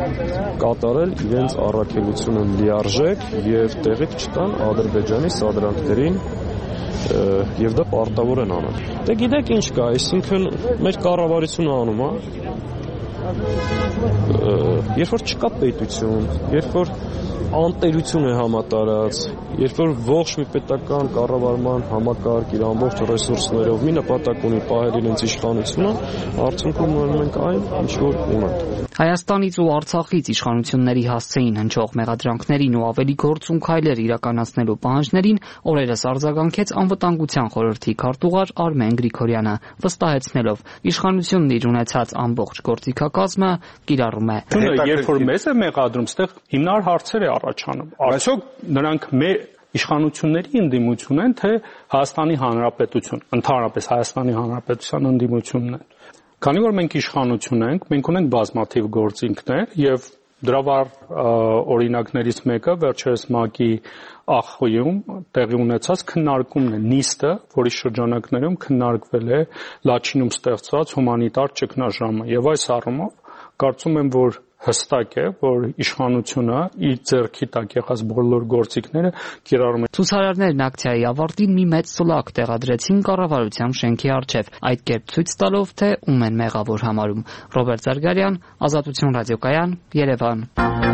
կատարել իրենց առաքելությունը լիարժեք եւ տեղիք չտան Ադրբեջանի սադրանքներին եւ դա պարտավոր են անել։ Դե գիտեք ինչ կա, այսինքն մեր կառավարությունը անում է, երբ որ չկա պետություն, երբ որ անտերություն է համատարած։ Երբ որ ողջ մի պետական կառավարման համակարգ իր ամբողջ ռեսուրսներով մի նպատակ ունի պահել իրենց իշխանությունը, արդյունքում ունենում ենք այն, ինչ որ ունենք։ Հայաստանից ու Արցախից իշխանությունների հասցեին հնչող մեղադրանքներին ու ավելի գործուն քայլեր իրականացնելու պահանջներին օրերս արձագանքեց Անվտանգության խորհրդի քարտուղար Արմեն Գրիգորյանը, վստահեցնելով իշխանությունն իր ունեցած ամբողջ գործիքակազմը կիրառում է։ Երբ որ մեզ է մեղադրում, այդտեղ հիմնարար հարցեր է առաջանում։ Արդյոք նրանք մեր իշխանությունների ընդդիմություն են, թե Հայաստանի Հանրապետություն, ընդհանրապես Հայաստանի Հանրապետության ընդդիմությունն են։ Քանի որ մենք իշխանություն ենք, մենք ունենք բազմաթիվ գործիքներ եւ դրա վառ օրինակներից մեկը վերջերս ՄԱԿ-ի ԱԽ-ում տեղի ունեցած քննարկումն է, նիստը, որի շրջանակներում քննարկվել է Լաչինում ստեղծված հումանիտար ճգնաժամը եւ այս առումով կարծում եմ, որ հստակ է, որ իշխանությունը իր ձեռքի տակ եղած բոլոր գործիքները կիրառում է։ Ցուցարարներն ակցիայի ավարտին մի մեծ սուլակ տեղադրեցին կառավարության շենքի առջև, այդ կերպ ցույց տալով, թե ում են մեղավոր համարում։ Ռոբերտ Զարգարյան, Ազատություն ռադիոկայան, Երևան։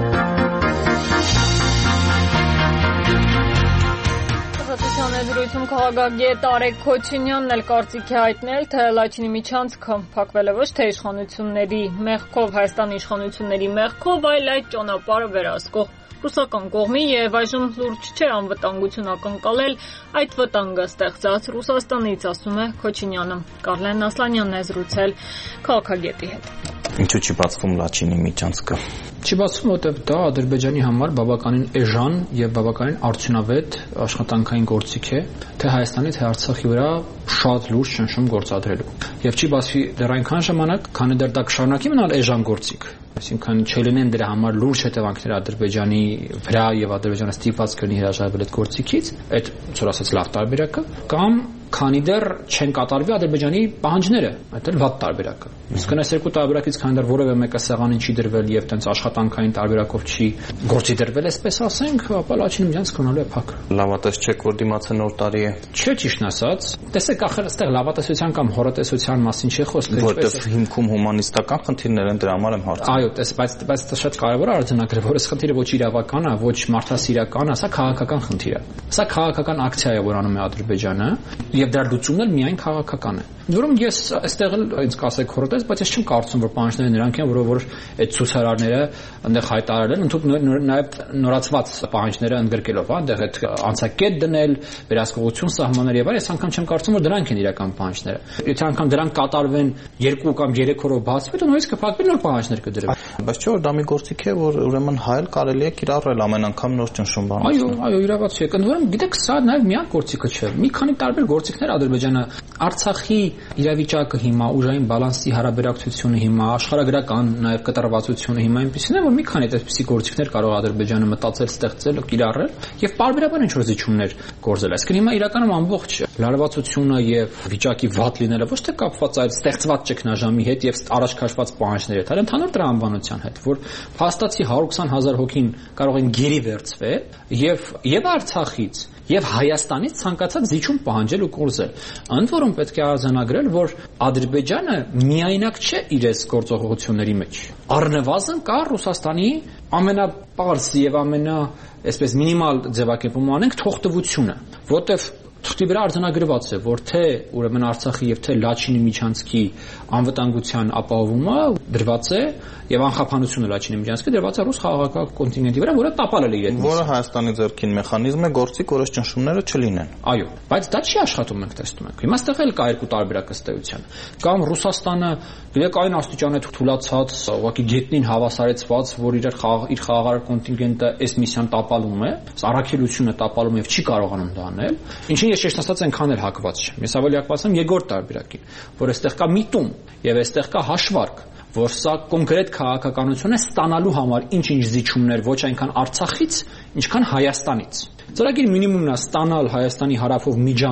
Դրույթում քաղաքագետ Արեգ Քոչինյանն էլ կարծիք է հայտնել, թե Լաչինի միջանցքը փակվել է ոչ թե իշխանությունների մեղքով, Հայաստանի իշխանությունների մեղքով, այլ այդ ճանապարհը վերահսկող ռուսական կողմի եւ այժմ լուրջ չէ անվտանգություն ակնկալել այդ վտանգը ստեղծած Ռուսաստանից, ասում է Քոչինյանը։ Կարլեն Ասլանյանն է զրուցել քաղաքագետի հետ։ Ինչու՞ չի բացվում Լաչինի միջանցքը։ Չի բացվում, որտեղ դա Ադրբեջանի համար բավականին էժան եւ բավականին արդյունավետ աշխատանքային գործիք է, թե Հայաստանի թե Արցախի վրա շատ լուրջ ճնշում գործադրելու։ Եվ չի բացվի դեռ այնքան ժամանակ, քանի դեռ դա կշարունակի մնալ էժան գործիք։ Այսինքն չլինեն դրա համար լուրջ հետևանքներ Ադրբեջանի վրա եւ Ադրբեջանը ստիպված կլինի հրաժարվել այդ գործիքից, այդ ցոր ասած լավ տարբերակը, կամ քանի դեռ չեն կատարվի Ադրբեջանի պահանջները, այդ էլ վատ տարբերակը։ Իսկ այս երկու տարբերակից քանի դեռ որևէ մեկը սեղանին չի դրվել եւ տենց աշխատանքային տարբերակով չի գործի դրվել, այսպես ասենք, ապա Լաչինի միջանցքը գնալու է փակ։ Լավատես չեք, որ դիմացը նոր տարի է։ Չէ, ճիշտն ասած, տեսեք, ախր այստեղ լավատեսության կամ հորատեսության մասին չի խոսքը, որտեղ հիմքում հումանիստական խնդիրներ են, դրա համար եմ հարցնում։ Այո, բայց դա շատ կարևոր է արձանագրել, որ այս խնդիրը ոչ իրավական է, ոչ մարդասիրական է, սա քաղաքական խնդիր է։ Սա քաղաքական ակցիա է, որ անում է Ադրբեջանը, եւ դրա լուծումն էլ միայն քաղաքական է։ Որում ես այստեղ էլ ինձ կասեք խորհրդես, բայց ես չեմ կարծում, որ պահանջները նրանք են, որ այդ ցուցարարները այնտեղ հայտարարել են, ընդհանուր նաև նորացված պահանջները ընդգրկելով, այնտեղ այդ անցակետ դնել, վերահսկողություն սահմանել եւ այլն, ես անգամ չեմ կարծում, որ դրանք են իրական պահանջները։ Եթե անգամ դրանք կատարվեն 2 կամ 3 օրով բացվի, તો նույնիսկ կփակվի նոր պահանջներ կդրվի։ Բայց չէ՞ որ դա մի գործիք է, որ ուրեմն հայել կարելի է կիրառել ամեն անգամ նոր ճնշում բանացնել։ Այո, իրավացի է։ Կնդորում, գիտեք, սա նաև միակ գործիքը չէ։ Մի քանի տարբեր գործիքներ Ադրբեջանը Արցախի իրավիճակը հիմա, ուժային բալանսի հարաբերակցությունը հիմա, աշխարհագրական նաև կտրվածությունը հիմա այնպեսին է, որ մի քանի այդպիսի գործիքներ կարող Ադրբեջանը մտածել, ստեղծել, կիրառել եւ պարբերաբար ինչ-որ զիջումներ գործել։ Այսինքն հիմա իրականում ամբողջ լարվածությունը եւ վիճակի վատ լինելը ոչ թե կապված այդ ստեղծված ճգնաժամի հետ եւ առաջ քաշված պահանջների հետ, այլ ընդհանուր տրամաբանության հետ, որ փաստացի 120,000 հոգին կարող են գերի վերցվել եւ Արցախից եւ Հայաստանից ցանկացած զիջում պահանջել ու կորզել։ Ընդ որում պետք է արձանագրել, որ Ադրբեջանը միայնակ չէ իր այս գործողությունների մեջ։ Առնվազն կա Ռուսաստանի ամենապարզ եւ այսպես մինիմալ ձևակերպում անենք թողտվությունը, որտեվ թղթի վրա արձանագրված է, որ թե ուրեմն Արցախի եւ թե Լաչինի միջանցքի անվտանգության ապահովումը դրված է եւ անխափանությունը Լաչինի միջանցքի դրված է ռուս խաղաղական կոնտինգենտի վրա, որը տապալել է իր հետ։ Որը Հայաստանի ձեռքին մեխանիզմ է գործի, որ այս ճնշումները չլինեն։ Այո, բայց դա չի աշխատում, մենք տեսնում ենք։ Հիմա ստեղ էլ կա երկու տարբերակ ըստ էության։ Կամ Ռուսաստանը գիտեք այն աստիճան է թույլացած, ուղղակի գետնին հավասարեցված, որ իր խաղաղարար կոնտինգենտը այս միսիան տապալում է, առաքելությունը տապալում եւ չի կարողանում դա անել։ Ինչին ես ճիշտ ասած այնքան էլ հակված չեմ։ Ես ավելի հակված եմ երկրորդ տարբերակին, որ այստեղ կա միտում եւ այստեղ կա հաշվարկ, որ սա կոնկրետ քաղաքականություն է ստանալու համար ինչ-ինչ զիջումներ ոչ այնքան Արցախից, ինչքան Հայաստանից։ Ծրագիր մինիմումն է ստանալ Հայաստանի հարավով միջանցք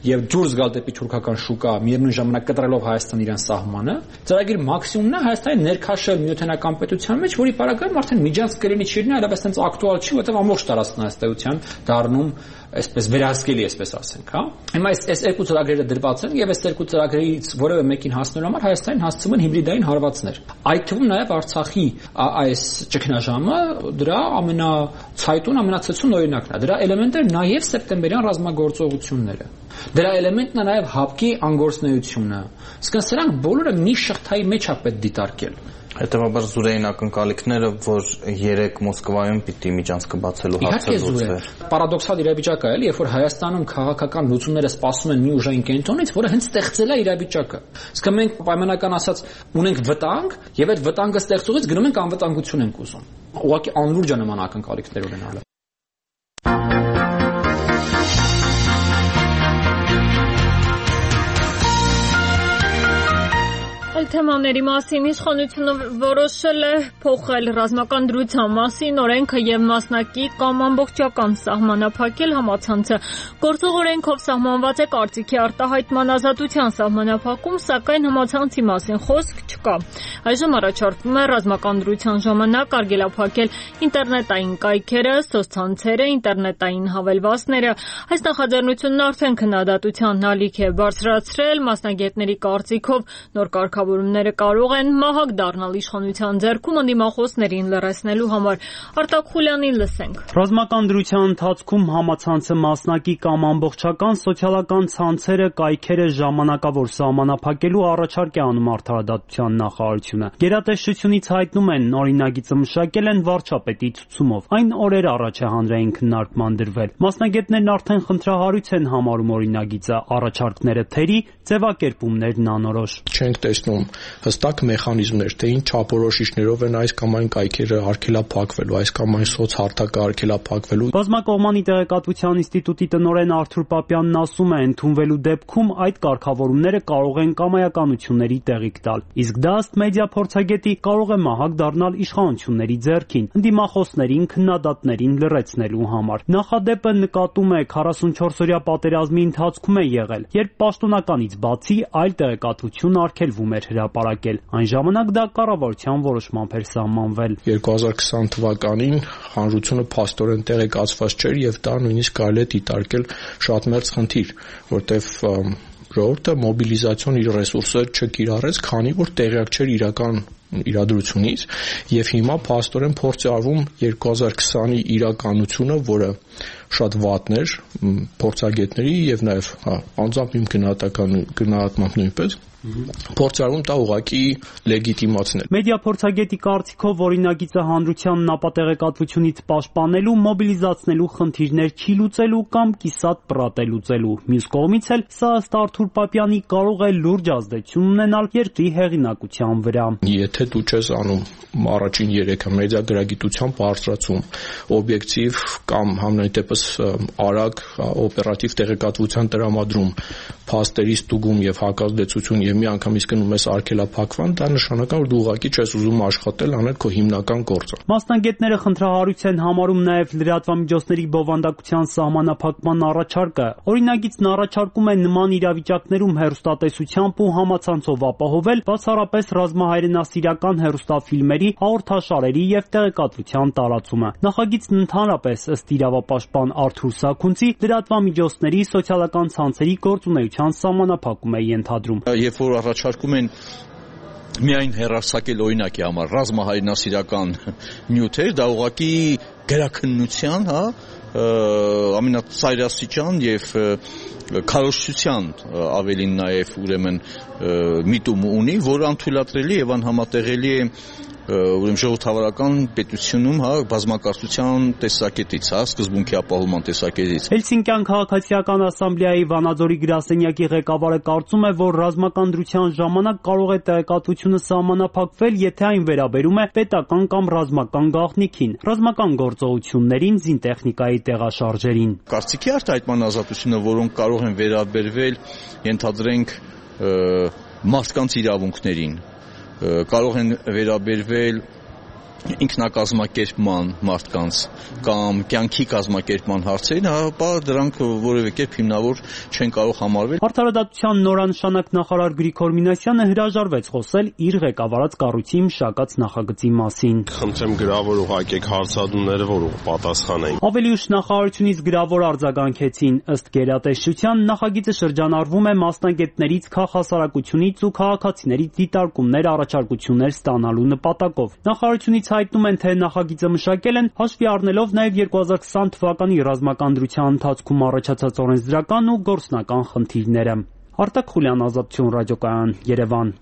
եւ դուրս գալ դեպի թուրքական շուկա, միևնույն ժամանակ կտրելով Հայաստան իրան սահմանը, ծրագիր մաքսիմումն է Հայաստանի ներքաշել միութենական պետության մեջ, որի պարագայում արդեն միջանցք կլինի չի լինի, այլապես այնց ակտուալ չի, որովհետեւ ամբողջ տարածքն այստեղության դառնում այսպես վերահսկելի, այսպես ասենք, հա։ Հիմա այս երկու ծրագրերը դրված են եւ այս երկու ծրագրերից որևէ մեկին հասնելու համար Հայաստանին հասցվում են հիբրիդային հարվածներ։ Այդ թվում նաեւ Արցախի այս ճգնաժամը դրա ամենացայտուն, ամենացեցուն օրինակն է։ Դրա էլեմենտը նաեւ սեպտեմբերյան ռազմագործողությունները։ Դրա էլեմենտն է նաեւ ՀԱՊԿ-ի անգործնեությունը։ Իսկ սրանք բոլորը մի շղթայի մեջ է պետք դիտարկել։ Հետևաբար զուրեին ակնկալիքները, որ 3 Մոսկվայում պիտի միջանցքը բացելու հարցը լուծվեր։ Պարադոքսալ իրավիճակ է, էլի, երբ որ Հայաստանում քաղաքական լուծումները սպասում են մի ուժային կենտրոնից, որը հենց ստեղծել է իրավիճակը։ Իսկ մենք պայմանական ասած ունենք վտանգ, եւ այդ վտանգը ստեղծողից գնում ենք անվտանգություն ենք ուզում։ Ուղղակի անլուրջ է նման ակնկալիքներ ունենալը։ Թեմաների մասին իշխանությունը որոշել է փոխել ռազմական դրության մասին օրենքը եւ մասնակի կամ ամբողջական սահմանափակել համացանցը։ Գործող օրենքով սահմանված է կարծիքի արտահայտման ազատության սահմանափակում, սակայն համացանցի մասին խոսք չկա։ Այժմ առաջարկվում է ռազմական դրության ժամանակ արգելափակել ինտերնետային կայքերը, սոցցանցերը, ինտերնետային հավելվածները։ Այս նախաձեռնությունն արդեն քննադատության ալիք է բարձրացրել, մասնագետների կարծիքով նոր կարգավորումները կարող են մահակ դառնալ իշխանության ձեռքում ընդդիմախոսներին լրացնելու համար։ Արտակ Խուլյանին լսենք։ Ռազմական դրության ընթացքում համացանցը մասնակի կամ ամբողջական սոցիալական ցանցերը, կայքերը ժամանակավոր սահմանափակելու առաջարկ է անում արդարադատության նախարարությունը։ Գերատեսչությունից հայտնում են, օրինագիծը մշակել են վարչապետի ցուցումով։ Այն օրեր առաջ է հանրային քննարկման դրվել։ Մասնագետներն արդեն խնդրահարույց են համարում օրինագիծը, առաջարկները թերի, ձևակերպումներն անորոշ։ Չենք տեսնում հստակ մեխանիզմներ, թե ինչ չափորոշիչներով են այս կամ այն կայքերը արգելափակվելու, այս կամ այն սոցհարթակը արգելափակվելու։ Բազմակողմանի տեղեկատվության ինստիտուտի տնօրեն Արթուր Պապյանն ասում է, ընդունվելու դեպքում այդ կարգավորումները կարող են կամայականությունների տեղիք տալ։ Իսկ դա ըստ մեդիա փորձագետի կարող է մահակ դառնալ իշխանությունների ձեռքին, ընդդիմախոսներին, քննադատներին լրացնելու համար։ Նախադեպը նկատում է 44-օրյա պատերազմի ընթացքում է եղել, երբ պաշտոնականից բացի այլ տեղեկատվություն արգելվում էր հրապարակել։ Այն ժամանակ դա կառավարության որոշմամբ էր սահմանվել։ 2020 թվականին հանրությունը փաստորեն տեղեկացված չէր եւ դա նույնիսկ կարելի է դիտարկել շատ մեծ խնդիր, որտեվ ժողովուրդը մոբիլիզացիոն իր ռեսուրսը չկիրառեց, քանի որ տեղյակ չէր իրական իրադրությունից եւ հիմա փաստորեն փորձ է արվում 2020-ի իրականությունը, որը շատ վատն էր փորձագետների եւ նաեւ անձամբ իմ գնահատմամբ նույնպես փորձարում դա ուղղակի լեգիտիմացնել։ Մեդիա փորձագետի կարծիքով օրինագիծը հանրությանն ապատեղեկատվությունից պաշտպանելու, մոբիլիզացնելու խնդիրներ չի լուծելու կամ կիսատ պրատ է լուծելու։ Մյուս կողմից էլ սա ըստ Արթուր Պապյանի կարող է լուրջ ազդեցություն ունենալ երկրի հեղինակության վրա։ Եթե դու չես անում առաջին 3-ը մեդիա գրագիտության բարձրացում, օբյեկտիվ կամ համենայն դեպս արագ օպերատիվ տեղեկատվության տրամադրում, փաստերի ստուգում եւ հակազդեցություն եւ միանգամից գնում ես արգելափակվան, դա նշանակա որ դու ուղղակի չես ուզում աշխատել, անել քո հիմնական գործը։ Մասնագետները խնդրահարույց են համարում նաեւ լրատվամիջոցների բովանդակության սահմանափակման առաջարկը։ Օրինագիծն առաջարկում է նման իրավիճակներում հեռուստատեսությամբ ու համացանցով ապահովել բացառապես ռազմահայրենասիրական հեռուստաֆիլմերի, հաղորդաշարերի եւ տեղեկատվության տարածումը։ Նախագիծն ընդհանրապես ըստ իրավապաշտպան Արթուր Սաքունցի լրատվամիջոցների սոցիալական ցանցերի գործունեության սահմանափակում է ենթադրում։ Երբ որ առաջարկում են միայն հեռարձակել օրինակի համար ռազմահայրենասիրական նյութեր, դա ուղղակի գրաքննության, ամենածայրաստիճան եւ քարոզչության ավելին նաեւ ուրեմն միտում ունի, որը անթույլատրելի եւ անհամատեղելի է ուրեմն ժողովրդավարական պետությունում, բազմակարծության տեսակետից, սկզբունքի ապահովման տեսակետից։ Հելսինկյան քաղաքացիական ասամբլեայի Վանաձորի գրասենյակի ղեկավարը կարծում է, որ ռազմական դրության ժամանակ կարող է տեղեկատվությունը սահմանափակվել, եթե այն վերաբերում է պետական կամ ռազմական գաղտնիքին, ռազմական գործողություններին, զինտեխնիկայի տեղաշարժերին։ Կարծիքի արտահայտման ազատությունը, որոնք կարող են վերաբերվել, ենթադրենք, մարդկանց իրավունքներին, կարող են վերաբերվել ինքնակազմակերպման մարդկանց կամ կյանքի կազմակերպման հարցերին, ապա դրանք որևէ կերպ հիմնավոր չեն կարող համարվել։ Արդարադատության նորանշանակ նախարար Գրիգոր Մինասյանը հրաժարվեց խոսել իր ղեկավարած կառույցի մշակած նախագծի մասին։ Խնդրեմ գրավոր ուղարկեք հարցադրումները, որ պատասխանեին։ Ավելի ուշ նախարարությունից գրավոր արձագանքեցին։ Ըստ գերատեսչության նախագիծը շրջանառվում է մասնագետներից, քաղաքասարակությունից ու քաղաքացիներից դիտարկումներ, առաջարկություններ ստանալու նպատակով։ Նախարարությունից հայտնում են, թե նախագիծը մշակել են հաշվի առնելով նաև 2020 թվականի ռազմական դրության ընթացքում առաջացած օրենսդրական ու գործնական խնդիրները։ Արտակ Խուլյան, Ազատություն ռադիոկայան, Երևան։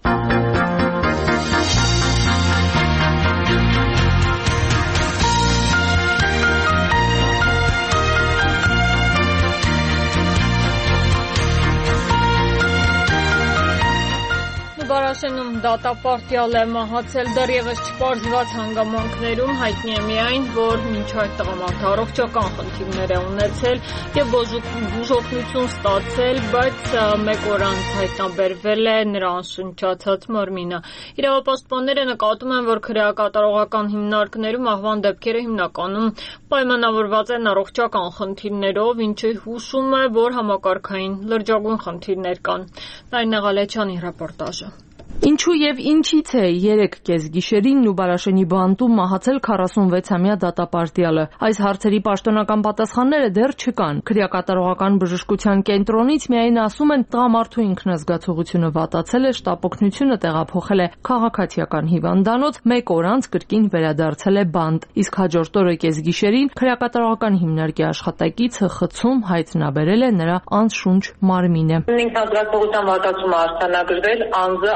Բարաշենում դատապարտյալ է մահացել, դեռևս չպարզված հանգամանքներում հայտնի է միայն, որ մինչ այդ տղամարդը առողջական խնդիրներ է ունեցել եւ բուժօգնություն ստացել, բայց մեկ օր անց հայտնաբերվել է նրա անշնչացած մարմինը։ Իրավապաշտպանները նկատում են, որ քրեակատարողական հիմնարկներում ահվան դեպքերը հիմնականում պայմանավորված են առողջական խնդիրներով, ինչը հուշում է, որ համակարգային լրջագույն խնդիրներ կան։ Նայնա Ղալեչյանի ռեպորտաժը։ Ինչու եւ ինչից է 3 կեսգիշերին Նուբարաշենի բանտում մահացել 46-ամյա դատապարտյալը։ Այս հարցերի պաշտոնական պատասխանները դեռ չկան։ Քրեակատարողական բժշկության կենտրոնից միայն ասում են, տղամարդու ինքնազգացողությունը վատացել է, շտապօգնությունը տեղափոխել է քաղաքացիական հիվանդանոց, մեկ օր անց կրկին վերադարձել է բանտ։ Իսկ հաջորդ օրը կեսգիշերին քրեակատարողական հիմնարկի աշխատակիցը խցում հայտնաբերել է նրա անշունչ մարմինը։ Ինքնազգացողության վատացումը արձանագրվել, անձը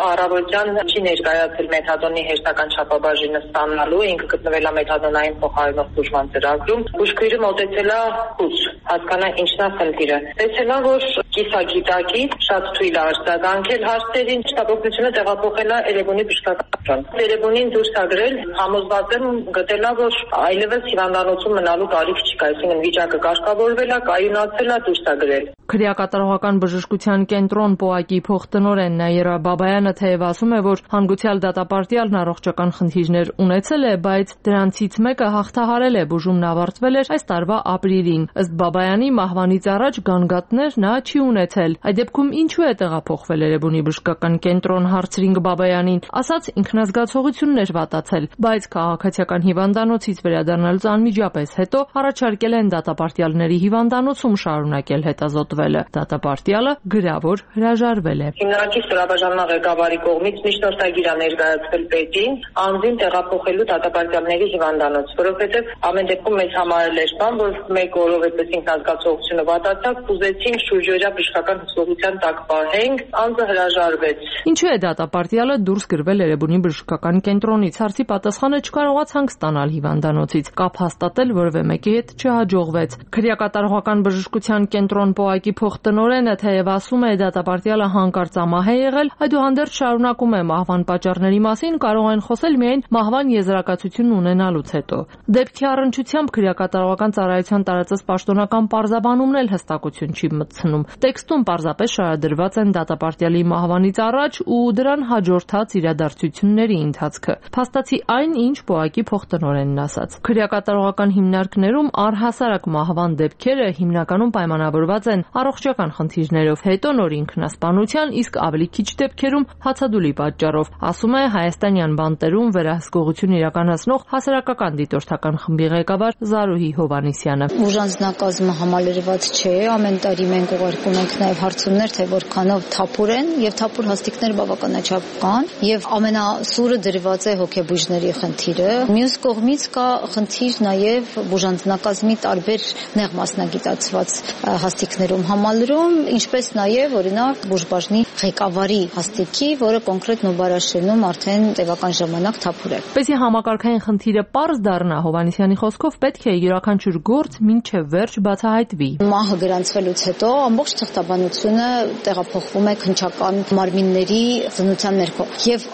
չի ներկայացել մեթադոնի հերթական չափաբաժինը ստանալու, ինքը գտնվել է մեթադոնային փոխարինող բուժման ծրագրում, բուժքույրը մոտեցել է խուս, հասկանա ինչն է խնդիրը։ Տեսել է, որ կիսագիտակից շատ թույլ է արձագանքել հարցերին, շտապօգնությունը տեղափոխել է Էրեբունի բժշկական։ Էրեբունին դուրս է գրել, համոզված եմ գտել է, որ այլևս հիվանդանոցում մնալու կարիք չկա, այսինքն վիճակը կարգավորվել է, կայունացել է, դուրս է գրել։ Քրեակատարողական բժշկության կենտրոն ՊՕԱԿ-ի փոխտնօրեն Նաիրա Բաբայանը թեև ասում է, որ հանգուցյալ դատապարտյալն առողջական խնդիրներ ունեցել է, բայց դրանցից մեկը հաղթահարել է, բուժումն ավարտվել էր այս տարվա ապրիլին։ Ըստ Բաբայանի մահվանից առաջ գանգատներ նա չի ունեցել։ Այդ դեպքում ինչու է տեղափոխվել Էրեբունի բժշկական կենտրոն, հարցրինք Բաբայանին, ասաց ինքնազգացողությունն էր վատացել, բայց քաղաքացիական հիվանդանոցից վերադառնալուց անմիջապես հետո առաջարկել են դատապարտյալների հիվանդանոցում շարունակել հետազոտվելը։ Դատապարտյալը գրավոր հրաժարվել է։ Հիմնարկի ստորաբաժանման ղեկավարի կողմից միջնորդագիր է ներկայացվել պետին անձին տեղափոխելու դատապարտյալների հիվանդանոց, որովհետև ամեն դեպքում մեզ համարել էր բան, որ մեկ օրով այդպես ինքնազգացողությունը վատացավ, ուզեցինք շուրջօրյա բժշկական հսկողության տակ պահենք, անձը հրաժարվեց։ Ինչու է դատապարտյալը դուրս գրվել Էրեբունի բժշկական կենտրոնից? Հարցի պատասխանը չկարողացանք ստանալ հիվանդանոցից, կապ հաստատել որևէ մեկի հետ չհաջողվեց։ Քրեակատարողական բժշկության կենտրոն ՊՕԱԿ-ի փոխտնօրենը թեև ասում է դատապարտյալը հանկարծ ամահ է եղել, այդուհանդերձ շարունակում է մահվան պատճառների մասին կարող են խոսել միայն մահվան եզրակացություն ունենալուց հետո։ Դեպքի առնչությամբ քրեակատարողական ծառայության տարածած պաշտոնական պարզաբանումն էլ հստակություն չի մտցնում։ Տեքստում պարզապես շարադրված են դատապարտյալի մահվանից առաջ ու դրան հաջորդած իրադարձությունների ընթացքը։ Փաստացի այն, ինչ ՊՕԱԿ-ի փոխտնօրենն ասաց։ Քրեակատարողական հիմնարկներում առհասարակ մահվան դեպքերը հիմնականում պայմանավորված են առողջական խնդիրներով, հետո նոր ինքնասպանության, իսկ ավելի քիչ դեպքերում հացադուլի պատճառով, ասում է հայաստանյան բանտերում վերահսկողություն իրականացնող հասարակական դիտորդական խմբի ղեկավար Զարուհի Հովհաննիսյանը։ Ուժանձնակազմը համալրված չէ, ամեն տարի մենք ուղարկում ենք նաև հարցումներ, թե որքանով թափուր են, եւ թափուր հաստիկներ բավականաչափ կան, եւ ամենասուրը դրված է հոգեբույժների խնդիրը։ Մյուս կողմից կա խնդիր նաև ուժանձնակազմի տարբեր նեղ մասնագիտացված հաստիկներում համալրում, ինչպես նաև օրինակ բուժբաժնի ղեկավարի հաստիքի, որը կոնկրետ Նուբարաշենում արդեն տևական ժամանակ թափուր է։ Պես համակարգային խնդիրը պարզ դառնա, Հովհաննիսյանի խոսքով պետք է յուրաքանչյուր գործ մինչև վերջ բացահայտվի։ Մահը գրանցվելուց հետո ամբողջ թղթաբանությունը տեղափոխվում է քննչական մարմինների ծնության ներքո, եւ այդ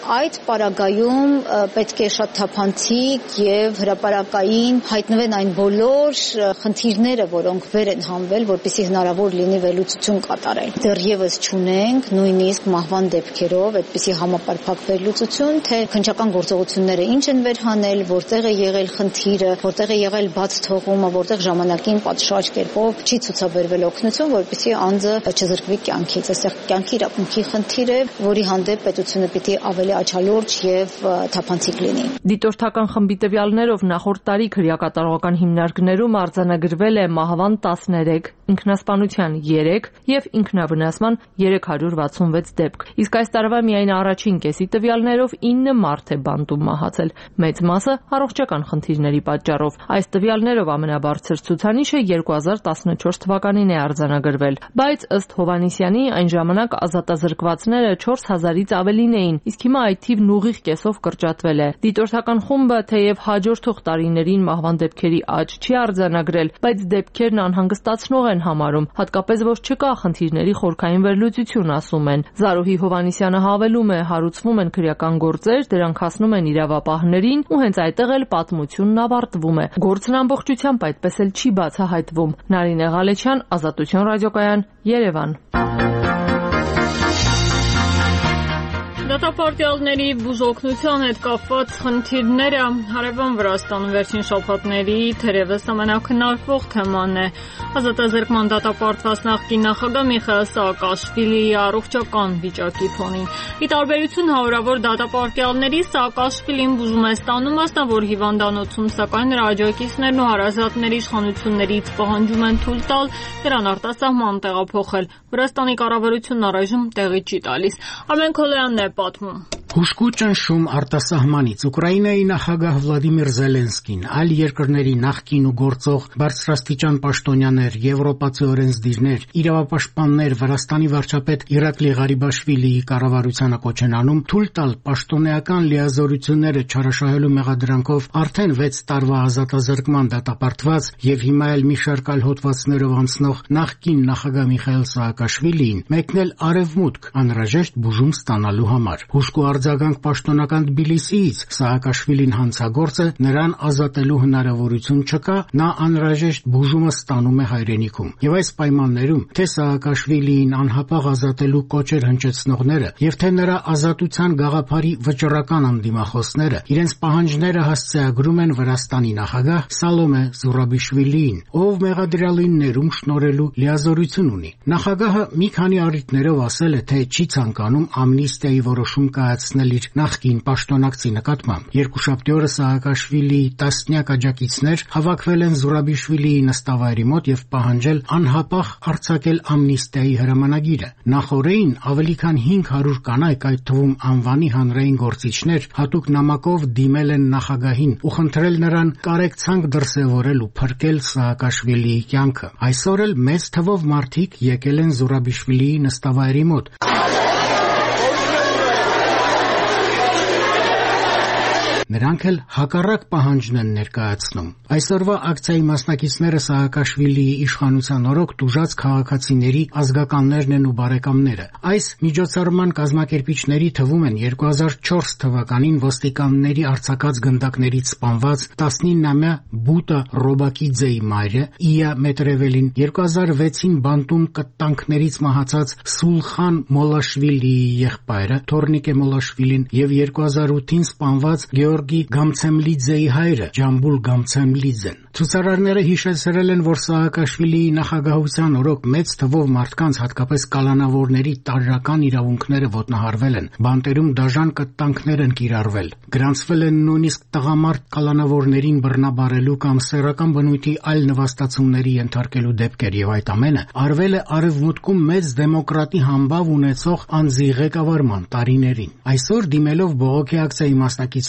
պարագայում պետք է շատ թափանցիկ եւ հրապարակային հայտնվեն այն բոլոր խնդիրները, որոնք վեր են հանվել, որպեսզի հնարավոր լինի վերլուծություն կատարել։ Դեռևս չունենք նույնիսկ մահվան դեպքերով այդպիսի համապարփակ վերլուծություն, թե քննչական գործողությունները ինչ են վեր հանել, որտեղ է եղել խնդիրը, որտեղ է եղել բաց թողումը, որտեղ ժամանակին պատշաճ կերպով չի ցուցաբերվել օգնություն, որպեսզի անձը չզրկվի կյանքից։ Այստեղ կյանքի իրավունքի խնդիր է, որի հանդեպ պետությունը պիտի ավելի աչալուրջ եւ թափանցիկ լինի։ Դիտորդական խմբի տվյալներով նախորդ տարի քրեակատարողական հիմնարկներում արձանագրվել է մահվան 13, ինքնասպանության 3 եւ ինքնավնասման 366 դեպք։ Իսկ այս տարվա միայն առաջին կեսի տվյալներով 9 մարդ է բանտում մահացել, մեծ մասը առողջական խնդիրների պատճառով։ Այս տվյալներով ամենաբարձր ցուցանիշը 2014 թվականին է արձանագրվել, բայց ըստ Հովհաննիսյանի այն ժամանակ ազատազրկվածները 4000-ից ավելին էին, իսկ հիմա այդ թիվն ուղիղ կեսով կրճատվել է։ Դիտորդական խումբը թեև հաջորդող տարիներին մահվան դեպքերի աճ չի արձանագրել, բայց դեպքերն անհանգստացնող են համարում, հատկապես որ չկա խնդիրների խորքային վերլուծություն, ասում են։ Զարուհի Հովհաննիսյանը հավելում է, հարուցվում են քրեական գործեր, դրանք հասնում են իրավապահներին ու հենց այդտեղ էլ պատմությունն ավարտվում է։ Գործն ամբողջությամբ այդպես էլ չի բացահայտվում։ Նարինե Ղալեչյան, Ազատություն ռադիոկայան, Երևան։ Դատապարտյալների բուժօգնության հետ կապված խնդիրները հարևան Վրաստանում վերջին շաբաթների թերևս ամենաքննարկվող թեման է։ Ազատազրկման դատապարտված նախկին նախագահ Միխայիլ Սաակաշվիլիի առողջական վիճակի ֆոնին։ Ի տարբերություն հարյուրավոր դատապարտյալների, Սաակաշվիլին բուժում է ստանում, մասնավոր հիվանդանոցում, սակայն նրա աջակիցներն ու հարազատների իշխանություններից պահանջում են թույլ տալ նրան արտասահման տեղափոխել։ Վրաստանի կառավարությունն առայժմ տեղի չի տալիս։ Արմեն Քոլոյանն է պատմում։ Հուժկու ճնշում արտասահմանից Ուկրաինայի նախագահ Վլադիմիր Զելենսկին, այլ երկրների նախկին ու գործող բարձրաստիճան պաշտոնյաներ, եվրոպացի օրենսդիրներ, իրավապաշտպաններ, Վրաստանի վարչապետ Իրակլի Ղարիբաշվիլիի կառավարությանը կոչ են անում թույլ տալ պաշտոնեական լիազորությունները չարաշահելու մեղադրանքով արդեն 6 տարվա ազատազրկման դատապարտված եւ հիմա էլ մի շարք այլ հոդվածներով անցնող նախկին նախագահ Միխայիլ Սաակաշվիլիին մեկնել արևմուտք անհրաժեշտ բուժում ստանալու համար։ Հուժկու արձագանք պաշտոնական Թբիլիսիից Սաակաշվիլին հանցագործ է, նրան ազատելու հնարավորություն չկա, նա անհրաժեշտ բուժումը ստանում է հայրենիքում։ Եվ այս պայմաններում թե Սաակաշվիլիին անհապաղ ազատելու կոչեր հնչեցնողները եւ թե նրա ազատության գաղափարի վճռական անդիմախոսները իրենց պահանջները հասցեագրում են Վրաստանի նախագահ Սալոմե Զուրաբիշվիլիին, ով մեղադրյալին ներում շնորհելու լիազորություն ունի։ Նախագահը մի քանի առիթներով ասել է, թե չի ցանկանում ամնիստիայի որոշում կայացնել իր նախկին պաշտոնակցի նկատմամբ։ Երկուշաբթի օրը Սաակաշվիլիի տասնյակ աջակիցներ հավաքվել են Զուրաբիշվիլիի նստավայրի մոտ եւ պահանջել անհապաղ արձակել ամնիստիայի հրամանագիրը։ Նախորդին ավելի քան 500 կանայք, այդ թվում անվանի հանրային գործիչներ, հատուկ նամակով դիմել են նախագահին ու խնդրել նրան կարեկցանք դրսևորել ու փրկել Սաակաշվիլիի կյանքը։ Այսօր էլ մեծ թվով մարդիկ եկել են Զուրաբիշվիլիի նստավայրի մոտ։ Նրանք էլ հակառակ պահանջն են ներկայացնում։ Այսօրվա ակցիայի մասնակիցները Սաակաշվիլիի իշխանության օրոք տուժած քաղաքացիների ազգականներն են ու բարեկամները։ Այս միջոցառման կազմակերպիչների թվում են 2004 թվականին ոստիկանների արձակած գնդակներից սպանված 19-ամյա Բուտա Ռոբակիձեի մայրը Իա Մետրևելին, 2006-ին բանտում կտանքներից մահացած Սուլխան Մոլաշվիլիի եղբայրը Թորնիկե Մոլաշվիլին եւ 2008-ին սպանված Գեորգի Գամցեմլիձեի հայրը Ջամբուլ Գամցեմլիձեն։ Ցուցարարները հիշեցրել են, որ Սաակաշվիլիի նախագահության օրոք մեծ թվով մարդկանց, հատկապես կալանավորների տարրական իրավունքները ոտնահարվել են, բանտերում դաժան կտանքներ են կիրառվել, գրանցվել են նույնիսկ տղամարդ կալանավորներին բռնաբարելու կամ սեռական բնույթի այլ նվաստացումների ենթարկելու դեպքեր, եւ այդ ամենը արվել է արևմուտքում մեծ դեմոկրատի համբավ ունեցող անձի ղեկավարման տարիներին։ Այսօր դիմելով բողոքի ակցիայի մասնակիցներին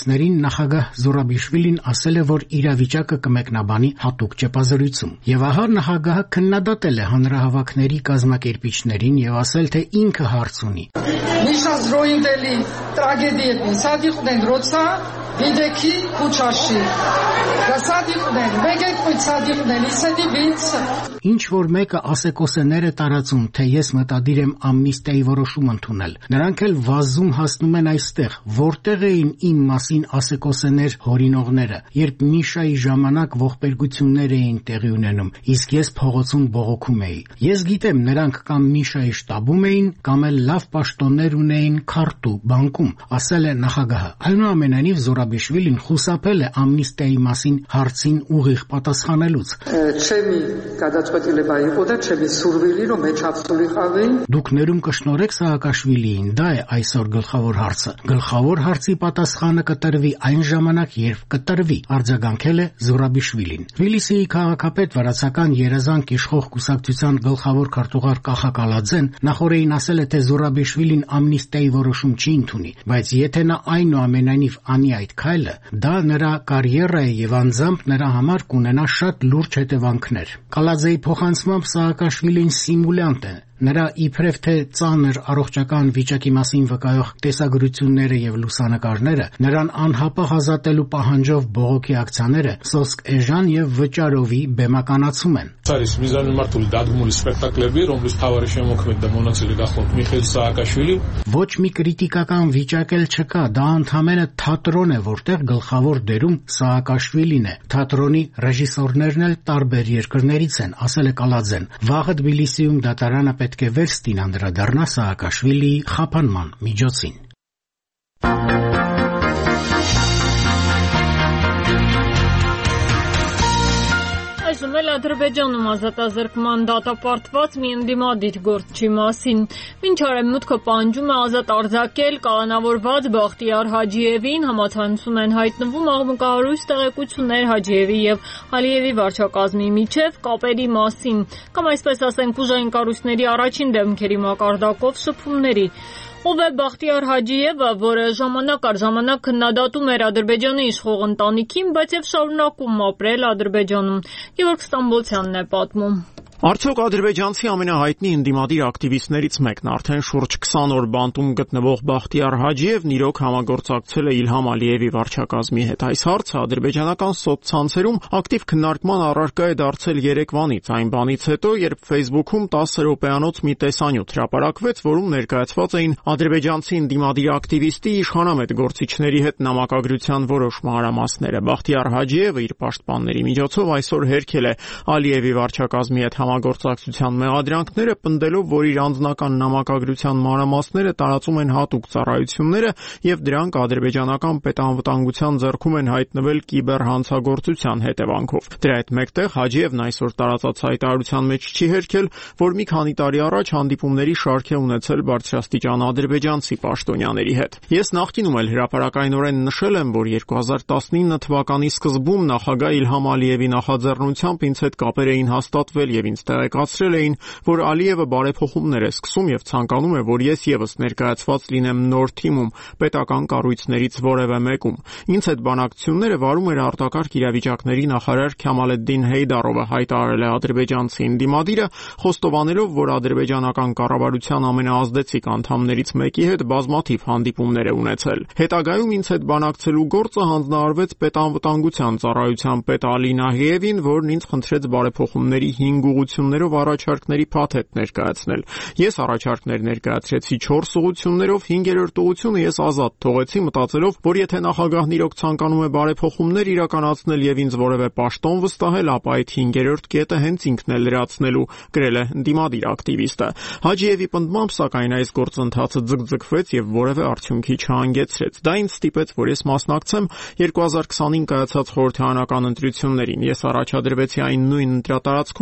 նախագահ Զուրաբիշվիլին ասել է, որ իրավիճակը կմեկնաբանի հատուկ ճեպազրույցում։ Եվ ահա նախագահը քննադատել է հանրահավաքների կազմակերպիչներին եւ ասել, թե ինքը հարց ունի։ Միշա զրոյիդելի տրագեդիետն սադիխդեն ռոցա Videki Kuchashi. Գասադիխներ, մեկ պույցադիխներ, իսեդի բինց։ Ինչ որ մեկը ասեկոսեներ է տարածում, թե ես մտադիր եմ ամնիստիայի որոշում ընդունել։ Նրանք էլ վազում հասնում են այստեղ, որտեղ էին իմ մասին ասեկոսեներ հորինողները, երբ Միշայի ժամանակ ողբերգություններ էին տեղի ունենում, իսկ ես փողոցում բողոքում էի։ Ես գիտեմ, նրանք կամ Միշայի շտաբում էին, կամ էլ լավ պաշտոններ ունեին քարտու բանկում, ասել է նախագահը։ Այնուամենայնիվ Զորաբիշվիլին խուսափել է ամնիստիայի մասին հարցին ուղիղ պատասխանելուց։ Չեմի կադաչվետիլը բայ օդա չեմի սուրվիլինո մեջ հապսուլի խավեին։ Դուք ներում կշնորհեք Սաակաշվիլիին, դա է այսօր գլխավոր հարցը։ Գլխավոր հարցի պատասխանը կտրվի այն ժամանակ, երբ կտրվի, արձագանքել է Զորաբիշվիլին։ Թբիլիսիի քաղաքապետ վրացական երազանք իշխող կուսակցության գլխավոր քարտուղար Կախա Կալաձեն նախորդին ասել է, թե Զորաբիշվիլին ամնիստիայի որոշում չի ընդունի, բայց եթե նա այնուամենայնիվ անի այդ քայլը, դա նրա կարիերայի եւ անձամբ նրա համար կունենա շատ լուրջ հետևանքներ։ Կալաձեի փոխանցմամբ Սաակաշվիլին սիմուլյանտ է։ Նրա իբրև թե ծանր առողջական վիճակի մասին վկայող տեսագրությունները եւ լուսանկարները, նրան անհապաղ ազատելու պահանջով բողոքի ակցիաները սոսկ էժան եւ վճարովի բեմականացում են։ Ցարիս միզանի մարտուլ դադմուլի սպեկտակլերի, ռոմլիս թավարիշի մոքմետ դեմոնացիլի գախլոտ Միխայել Սաակաշվիլի։ Ոչ մի կրիտիկական վիճակ էլ չկա, դա ընդհանրապես թատրոն է, որտեղ գլխավոր դերում Սաակաշվիլին է։ Թատրոնի ռեժիսորներն էլ տարբեր երկրներից են, ասել է Կալաձեն։ Վաղը Թբիլիսիում դատարանը պետք է վերստին անդրադառնա Սաակաշվիլիի խափանման միջոցին։ Այսօր էլ Ադրբեջանում ազատազրկման դատապարտված մի ընդդիմադիր գործչի մասին։ Մինչ արևմուտքը պահանջում է ազատ արձակել կալանավորված Բախտիար Հաջիևին, համացանցում են հայտնվում աղմկահարույց տեղեկություններ Հաջիևի եւ Ալիևի վարչակազմի միջև կապերի մասին, կամ այսպես ասենք ուժային կառույցների առաջին դեմքերի մակարդակով շփումների։ Ով է Բախտիար Հաջիևը, որը ժամանակ առ ժամանակ քննադատում էր Ադրբեջանի իշխող ընտանիքին, բայց եւ շարունակում ապրել Ադրբեջանում։ Գևորգ Ստամբոլցյանն է պատմում։ Արդյոք ադրբեջանցի ամենահայտնի ընդդիմադիր ակտիվիստներից մեկն արդեն շուրջ 20 օր բանտում գտնվող Բախտիար Հաջիևն իրոք համագործակցել է Իլհամ Ալիևի վարչակազմի հետ։ Այս հարցը ադրբեջանական սոցցանցերում ակտիվ քննարկման առարկա է դարձել երեկվանից, այն բանից հետո, երբ Facebook-ում 10 րոպեանոց մի տեսանյութ հրապարակվեց, որում ներկայացված էին ադրբեջանցի ընդդիմադիր ակտիվիստի իշխանամետ գործիչների հետ նամակագրության որոշ մանրամասները։ Բախտիար Հաջիևը իր պաշտպանների միջոցով այսօր հերքել է Ալիևի վարչակազմի հետ համագործակցության մեղադրանքները, պնդելով, որ իր անձնական նամակագրության մանրամասները տարածում են հատուկ ծառայությունները եւ դրանք ադրբեջանական պետանվտանգության ձեռքում են հայտնվել կիբերհանցագործության հետևանքով։ Դրա հետ մեկտեղ Հաջիևն այսօր տարածած հայտարարության մեջ չի հերքել, որ մի քանի տարի առաջ հանդիպումների շարք է ունեցել բարձրաստիճան ադրբեջանցի պաշտոնյաների հետ։ Ես նախկինում էլ հրապարակայնորեն նշել եմ, որ 2019 թվականի սկզբում նախագահ Իլհամ Ալիևի նախաձեռնությամբ ինձ հետ կապեր էին հաստատվել եւ ինձ տեղեկացրել էին, որ Ալիևը բարեփոխումներ է սկսում եւ ցանկանում է, որ ես եւս ներկայացված լինեմ նոր թիմում, պետական կառույցներից որևէ մեկում։ Ինձ հետ բանակցությունները վարում էր արտակարգ իրավիճակների նախարար Քյամալեդդին Հեյդարովը, հայտարարել է ադրբեջանցի ընդդիմադիրը, խոստովանելով, որ ադրբեջանական կառավարության ամենաազդեցիկ անդամներից մեկի հետ բազմաթիվ հանդիպումներ է ունեցել։ Հետագայում ինձ հետ բանակցելու գործը հանձնարարվեց պետանվտանգության ծառայության պետ Ալի Նահիևին, որն ինձ խնդրեց բարեփոխումների 5 ուղղություններով առաջարկների փաթեթ ներկայացնել։ Ես առաջարկներ ներկայացրեցի 4 ուղղություններով, 5-րդ ուղղությունը ես ազատ թողեցի, մտածելով, որ եթե նախագահն իրոք ցանկանում է բարեփոխումներ իրականացնել եւ ինձ որևէ պաշտոն վստահել, ապա այդ 5-րդ կետը հենց ինքն է լրացնելու, գրել է ընդդիմադիր ակտիվիստը։ Հաջիևի պնդմամբ, սակայն այս գործընթացը ձգձգվեց եւ որևէ արդյունքի չհանգեցրեց։ Դա ինձ ստիպեց, որ ես մասնակցեմ 2020-ին կայացած խորհրդարանական ընտրություններին։ Ես առաջադրվեցի այն նույն ընտրատարածքում, որտեղ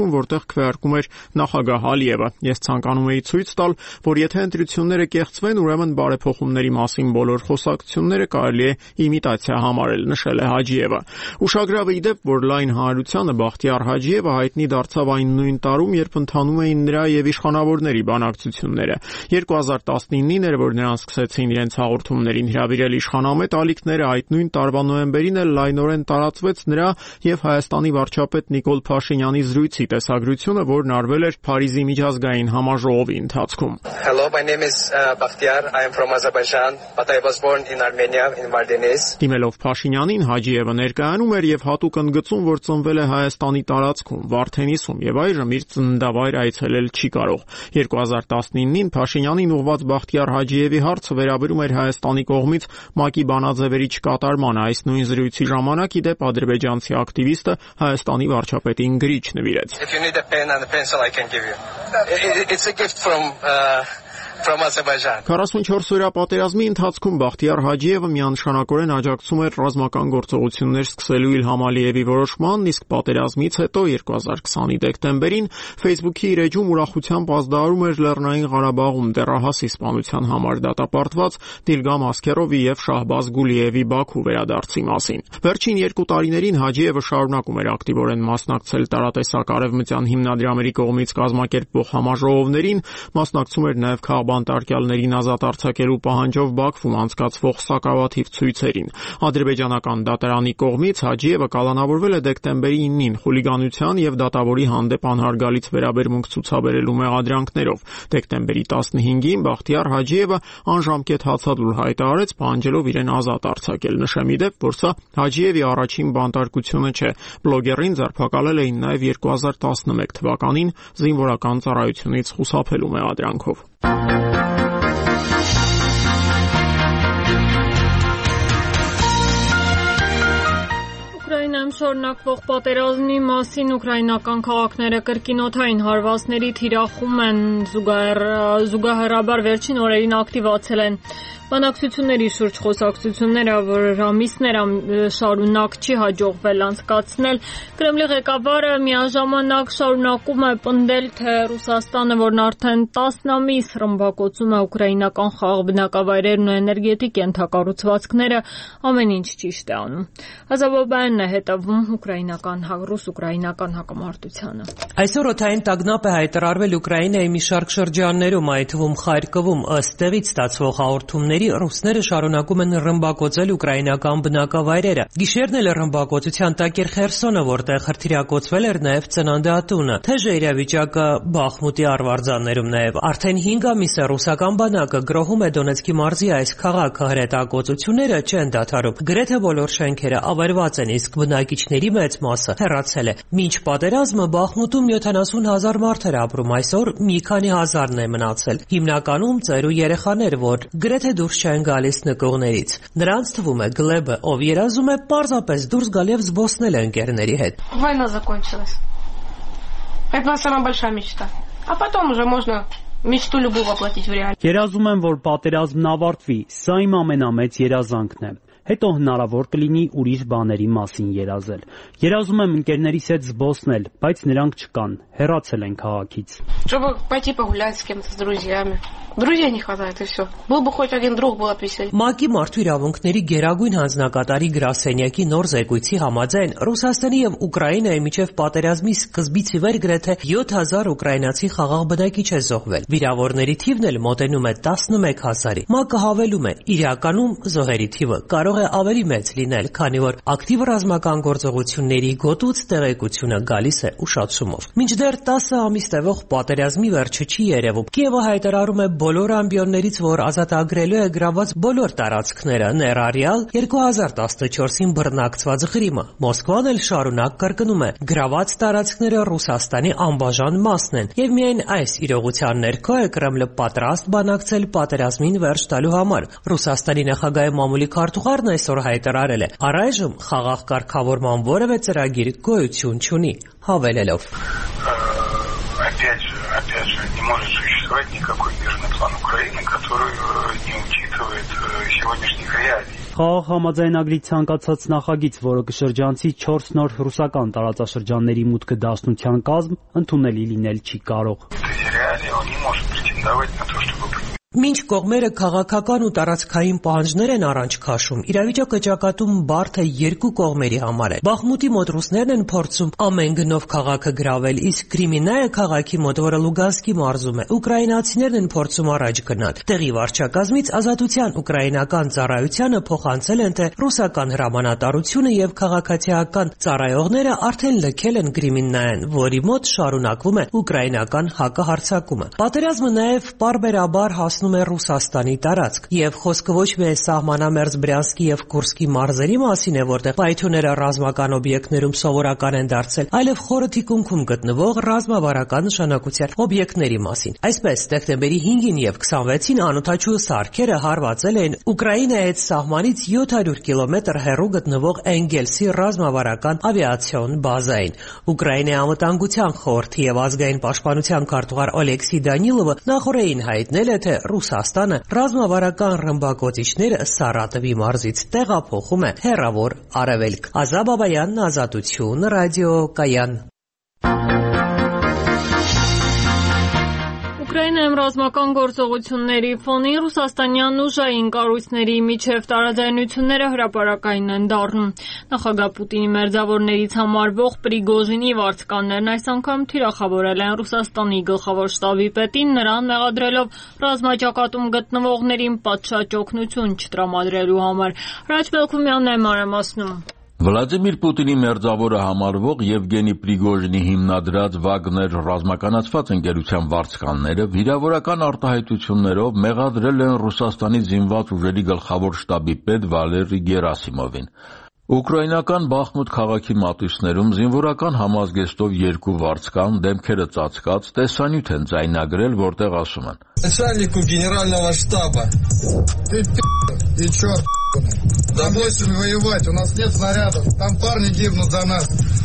քվեարկում էր նախագահ Ալիևը։ Ես ցանկանում էի ցույց տալ, որ եթե ընտրությունները կեղծվեն, ուրեմն բարեփոխումների մասին բոլոր խոսակցությունները կարելի է իմիտացիա համարել, նշել է Հաջիևը։ Ուշագրավ է իդեպ, որ լայն հանրությանը Բախտիար Հաջիևը հայտնի դարձավ այն նույն տարում, երբ ընթանում էին նրա եւ իշխանավորների բանակցությունները։ 2019-ին էր, որ նրանց սկսեցին իրենց հաղորդումներին հրավիրել իշխանամետ ալիքները, այդ նույն տարվա նոյեմբերին էլ լայնորեն տարածվեց նրա եւ Հայաստանի վարչապետ Նիկոլ Փաշինյանի զրույցի տեսագրությունը, որն արվել էր Փարիզի միջազգային համաժողովի ընթացքում։ Hello, my name is Bakhtiar. I am from Azerbaijan, but I was born in Armenia in Vardenis. Դիմելով Փաշինյանին Հաջիևը ներկայանում էր եւ հատուկ ընդգծում, որ ծնվել է Հայաստանի տարածքում, Վարդենիսում եւ այժմ իր ծննդավայր այցելել չի կարող։ 2019-ին Փաշինյանին ուղված Բախտիար Հաջիևի հարցը վերաբերում էր Հայաստանի կողմից ՄԱԿ-ի բանաձևերի չկատարմանը։ Այս նույն զրույցի ժամանակ իդեպ ադրբեջանցի ակտիվիստը Հայաստանի վարչապետին գրիչ նվիրեց։ If you need a pen and a pencil, I can give you. It's a gift from Azerbaijan. 44-օրյա պատերազմի ընթացքում Բախտիար Հաջիևը միանշանակորեն աջակցում էր ռազմական գործողություններ սկսելու Իլհամ Ալիևի որոշմանն, իսկ պատերազմից հետո 2020-ի դեկտեմբերին Facebook-ի իր էջում ուրախությամբ ազդարարում էր Լեռնային Ղարաբաղում դեռահաս իսպանության համար դատապարտված Դիլգամ Ասքերովի եւ Շահբազ Գուլիևի Բաքու վերադարձի մասին։ Վերջին 2 տարիներին Հաջիևը շարունակում էր ակտիվորեն մասնակցել տարատեսակ արևմտյան հիմնադրամերի կողմից կազմակերպվող համաժողովներին, մասնակցում էր նաեւ բանտարկյալներին ազատ արձակելու պահանջով Բաքվում անցկացվող սակավաթիվ ցույցերին։ Ադրբեջանական դատարանի կողմից Հաջիևը կալանավորվել է դեկտեմբերի 9-ին խուլիգանության եւ դատավորի հանդեպ անհարգալից վերաբերմունք ցուցաբերելու մեղադրանքներով։ Դեկտեմբերի 15-ին Բախտիար Հաջիևը անժամկետ հացադուլ հայտարարեց, պահանջելով իրեն ազատ արձակել։ Նշեմ իդեպ, որ սա Հաջիևի առաջին բանտարկությունը չէ։ Բլոգերին ձերբակալել էին նաեւ 2011 թվականին զինվորական ծառայությունից խուսափելու մեղադրանքով։ Ուկրաինայում շարունակվող պատերազմի մասին ուկրաինական քաղաքները կրկինօթային հարվածների թիրախում են, զուգահեռաբար վերջին օրերին ակտիվացել են բանակցությունների շուրջ խոսակցությունները, որ ամիսներ շարունակ չի հաջողվել անցկացնել։ Կրեմլի ղեկավարը միաժամանակ շարունակում է պնդել, թե Ռուսաստանը, որն արդեն 10 ամիս ռմբակոծում է ուկրաինական խաղաղ բնակավայրերն ու էներգետիկ ենթակառուցվածքները, ամեն ինչ ճիշտ է անում։ Ազաբոբյանն է հետևում ռուս-ուկրաինական հակամարտությանը։ Այսօր օդային տագնապ է հայտարարվել Ուկրաինայի մի շարք շրջաններում, այդ թվում Խարկովում, ըստ տեղից ստացվող հաղորդումների ռուսները շարունակում են ռմբակոծել ուկրաինական բնակավայրերը։ Գիշերն էլ ռմբակոծության տակ էր Խերսոնը, որտեղ հրթիռակոծվել էր նաև ծննդատունը։ Թեժ է իրավիճակը Բախմուտի արվարձաններում նաև։ Արդեն 5 ամիս է ռուսական բանակը գրոհում է Դոնեցկի մարզի այս քաղաքը, հրետակոծությունները չեն դադարում։ Գրեթե բոլոր շենքերը ավերված են, իսկ բնակիչների մեծ մասը հեռացել է։ Մինչ պատերազմը Բախմուտում 70,000 մարդ էր ապրում, այսօր մի քանի հազարն է մնացել։ Հիմնականում ծեր ու երեխաներ, որ գրեթե դուրս չեն գալիս նկողներից։ Նրանց թվում է Գլեբը, ով երազում է պարզապես դուրս գալ եւ զբոսնել ընկերների հետ։ Война закончилась. Это была самая большая мечта. А потом уже можно мечту любую воплотить в реальность. Երազում եմ, որ պատերազմն ավարտվի։ Սա իմ ամենամեծ երազանքն է։ Հետո հնարավոր կլինի ուրիշ բաների մասին երազել։ Երազում եմ ընկերներիս հետ զբոսնել, բայց նրանք չկան, հեռացել են քաղաքից։ Чтобы пойти погулять с кем-то, с друзьями. Друзей не хватает, и все. Был бы хоть один друг, было бы веселее. ՄԱԿ-ի մարդու իրավունքների գերագույն հանձնակատարի գրասենյակի նոր զեկույցի համաձայն Ռուսաստանի եւ Ուկրաինայի միջև պատերազմի սկզբից ի վեր գրեթե 7000 ուկրաինացի խաղաղ բնակիչ է զոհվել։ Վիրավորների թիվն էլ մոտենում է 11000-ի։ ՄԱԿ-ը հավելում է, իրականում զոհերի թիվը կարող է ավելի մեծ լինել, քանի որ ակտիվ ռազմական գործողությունների գոտուց տեղեկությունը գալիս է ուշացումով։ Մինչդեռ 10 ամիս տևող պատերազմի վերջը չի երևում։ Կիևը հայտարարում է բոլոր ամբիոններից, որ ազատագրելու է գրաված բոլոր տարածքները, ներառյալ 2014-ին բռնակցված Ղրիմը։ Մոսկվան էլ շարունակ կրկնում է, գրաված տարածքները Ռուսաստանի անբաժան մասն են, եւ միայն այս իրողության ներքո է Կրեմլը պատրաստ բանակցել պատերազմին վերջ տալու համար։ Ռուսաստանի նախագահի մամուլի քարտուղարն այսօր հայտարարել է, առայժմ խաղաղ կարգավորման որևէ ծրագիր գոյություն չունի, հավելելով. Опять же, не может существовать никакой мирный план Украины, который не учитывает сегодняшних реалий. Խաղաղ համաձայնագրի ցանկացած նախագիծ, որը կշրջանցի 4 նոր ռուսական տարածաշրջանների մուտքը դաշնության կազմ, ընդունելի լինել չի կարող։ Մինչ կողմերը քաղաքական ու տարածքային պահանջներ են առաջ քաշում, իրավիճակը ճակատում բարդ է երկու կողմերի համար է։ Բախմուտի մոտ ռուսներն են փորձում ամեն գնով քաղաքը գրավել, իսկ Կրեմիննայե քաղաքի մոտ, որը Լուգանսկի մարզում է, ուկրաինացիներն են փորձում առաջ գնալ։ Տեղի վարչակազմից Ազատության ուկրաինական ծառայությանը փոխանցել են, թե ռուսական հրամանատարությունը եւ քաղաքացիական ծառայողները արդեն լքել են Կրեմիննայեն, որի մոտ շարունակվում է ուկրաինական հակահարձակումը։ Պատերազմը նաեւ պարբերաբար է Ռուսաստանի տարածք, եւ խոսքը ոչ միայն սահմանամերձ Բրյանսկի եւ Կուրսկի մարզերի մասին է, որտեղ պայթյունները ռազմական օբյեկտներում սովորական են դարձել, այլև խորը թիկունքում գտնվող ռազմավարական նշանակության օբյեկտների մասին։ Այսպես, դեկտեմբերի 5-ին եւ 26-ին անօդաչու սարքերը հարվածել էին Ուկրաինայից սահմանից 700 կիլոմետր հեռու գտնվող Էնգելսի ռազմավարական ավիացիոն բազային։ Ուկրաինայի անվտանգության խորհրդի եւ ազգային պաշտպանության քարտուղար Օլեքսի Դանիլովը նախորդին հայտնել է, թե Ռուսաստանը ռազմավարական ռմբակոծիչները Սարատովի մարզից տեղափոխում է հեռավոր արևելք։ Ազա Բաբայան, Ազատություն, ռադիոկայան։ Ուկրաինայում ռազմական գործողությունների ֆոնին ռուսաստանյան ուժային կառույցների միջև տարաձայնությունները հրապարակային են դառնում։ Նախագահ Պուտինի մերձավորներից համարվող Պրիգոժինի վարձկաններն այս անգամ թիրախավորել են Ռուսաստանի գլխավոր շտաբի պետին, նրան մեղադրելով ռազմաճակատում գտնվողներին պատշաճ օգնություն չտրամադրելու համար։ Հրաչ Մելքումյանն է մանրամասնում։ Վլադիմիր Պուտինի մերձավորը համարվող Եվգենի Պրիգոժինի հիմնադրած Վագներ ռազմականացված ընկերության վարձկանները վիրավորական արտահայտություններով մեղադրել են Ռուսաստանի զինված ուժերի գլխավոր շտաբի պետ Վալերի Գերասիմովին։ Ուկրաինական Բախմուտ քաղաքի մատույցներում զինվորական համազգեստով երկու վարձկան դեմքերը ծածկած տեսանյութ են ձայնագրել, որտեղ ասում են. Начальнику генерального штаба. Ты черт. Забойся воевать, у нас нет снарядов. Там парни гибнут за нас.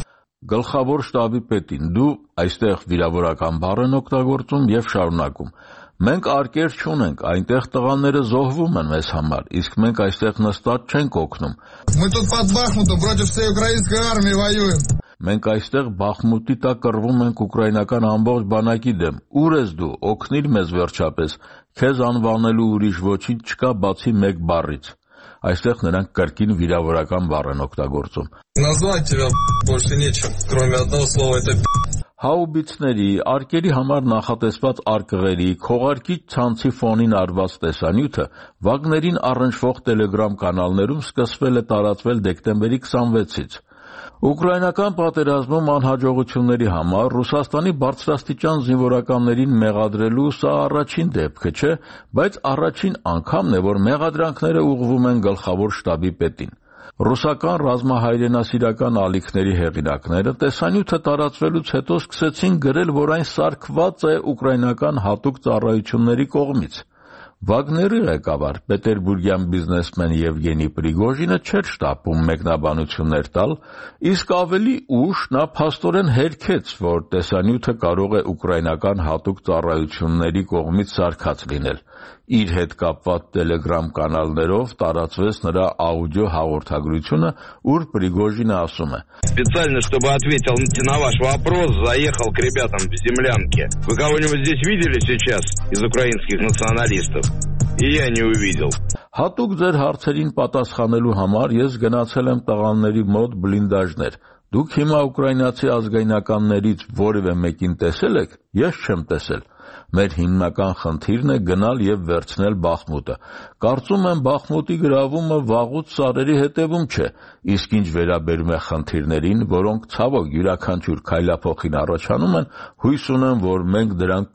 Գլխավոր շտաբի պետին, դու այստեղ վիրավորական բառ են օգտագործում եւ շարունակում. Մենք արկեր չունենք, այնտեղ տղաները զոհվում են մեզ համար, իսկ մենք այստեղ նստած չենք օգնում։ Мы тут под Бахмутом против всей украинской армии воюем. Մենք այստեղ Բախմուտի տակ կռվում ենք ուկրաինական ամբողջ բանակի դեմ։ Ուր ես դու, օգնիր մեզ վերջապես։ Քեզ անվանելու ուրիշ ոչինչ չկա բացի մեկ բառից։ Այստեղ նրանք կրկին վիրավորական բառ են օգտագործում։ Назвать тебя больше нечем, кроме одного слова это. Հաուբիցների, արկերի համար նախատեսված արկղերի, քողարկիչ ցանցի ֆոնին արված տեսանյութը Վագներին առնչվող Telegram կանալներում սկսվել է տարածվել դեկտեմբերի 26-ից։ Ուկրաինական պատերազմում անհաջողությունների համար Ռուսաստանի բարձրաստիճան զինվորականներին մեղադրելու սա առաջին դեպքը չէ, բայց առաջին անգամն է, որ մեղադրանքները ուղղվում են գլխավոր շտաբի պետին։ Ռուսական ռազմահայրենասիրական ալիքների հեղինակները տեսանյութը տարածվելուց հետո սկսեցին գրել, որ այն սարքված է ուկրաինական հատուկ ծառայությունների կողմից։ Վագների ղեկավար պետերբուրգյան բիզնեսմեն Եվգենի Պրիգոժինը չէր շտապում մեկնաբանություններ տալ, իսկ ավելի ուշ նա փաստորեն հերքեց, որ տեսանյութը կարող է ուկրաինական հատուկ ծառայությունների կողմից սարքած լինել։ Իր հետ կապված Telegram կանալներով տարածվեց նրա աուդիո հաղորդագրությունը, ուր Պրիգոժինը ասում է. Специально, чтобы ответил на ваш вопрос, заехал к ребятам в землянке. Вы кого-нибудь здесь видели сейчас из украинских националистов? И я не увидел. Հատուկ ձեր հարցերին պատասխանելու համար ես գնացել եմ տղաների մոտ բլինդաժներ։ Դուք հիմա ուկրաինացի ազգայնականներից որևէ մեկին տեսել եք? Ես չեմ տեսել։ Մեր հիմնական խնդիրն է գնալ եւ վերցնել Բախմուտը։ Կարծում եմ Բախմուտի գրավումը վաղուց սարերի հետևում չէ, իսկ ինչ վերաբերում է խնդիրներին, որոնք ցավոք յուրաքանչյուր քայլափոխին առաջանում են, հույս ունեմ, որ մենք դրանք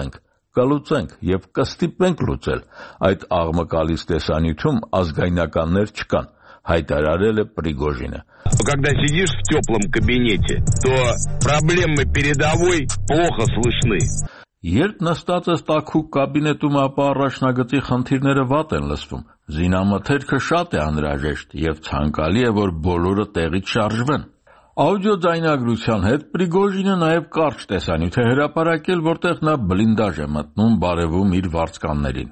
կլուծենք եւ կստիպենք լուծել։ Այդ աղմկալից տեսանյութում ազգայնականներ չկան, հայտարարել է Պրիգոժինը։ Когда сидишь в теплом кабинете, то проблемы передовой плохо слышны. Երբ նստած ես տաքուկ կաբինետում, ապա առաջնագծի խնդիրները վատ են լսվում։ Զինամթերքը շատ է անհրաժեշտ եւ ցանկալի է, որ բոլորը տեղից շարժվեն։ Աուդիո ձայնագրության հետ Պրիգոժինը նաև կարճ տեսանյութ է հրապարակել, որտեղ նա բլինդաժ է մտնում բարևում իր վարձկաններին։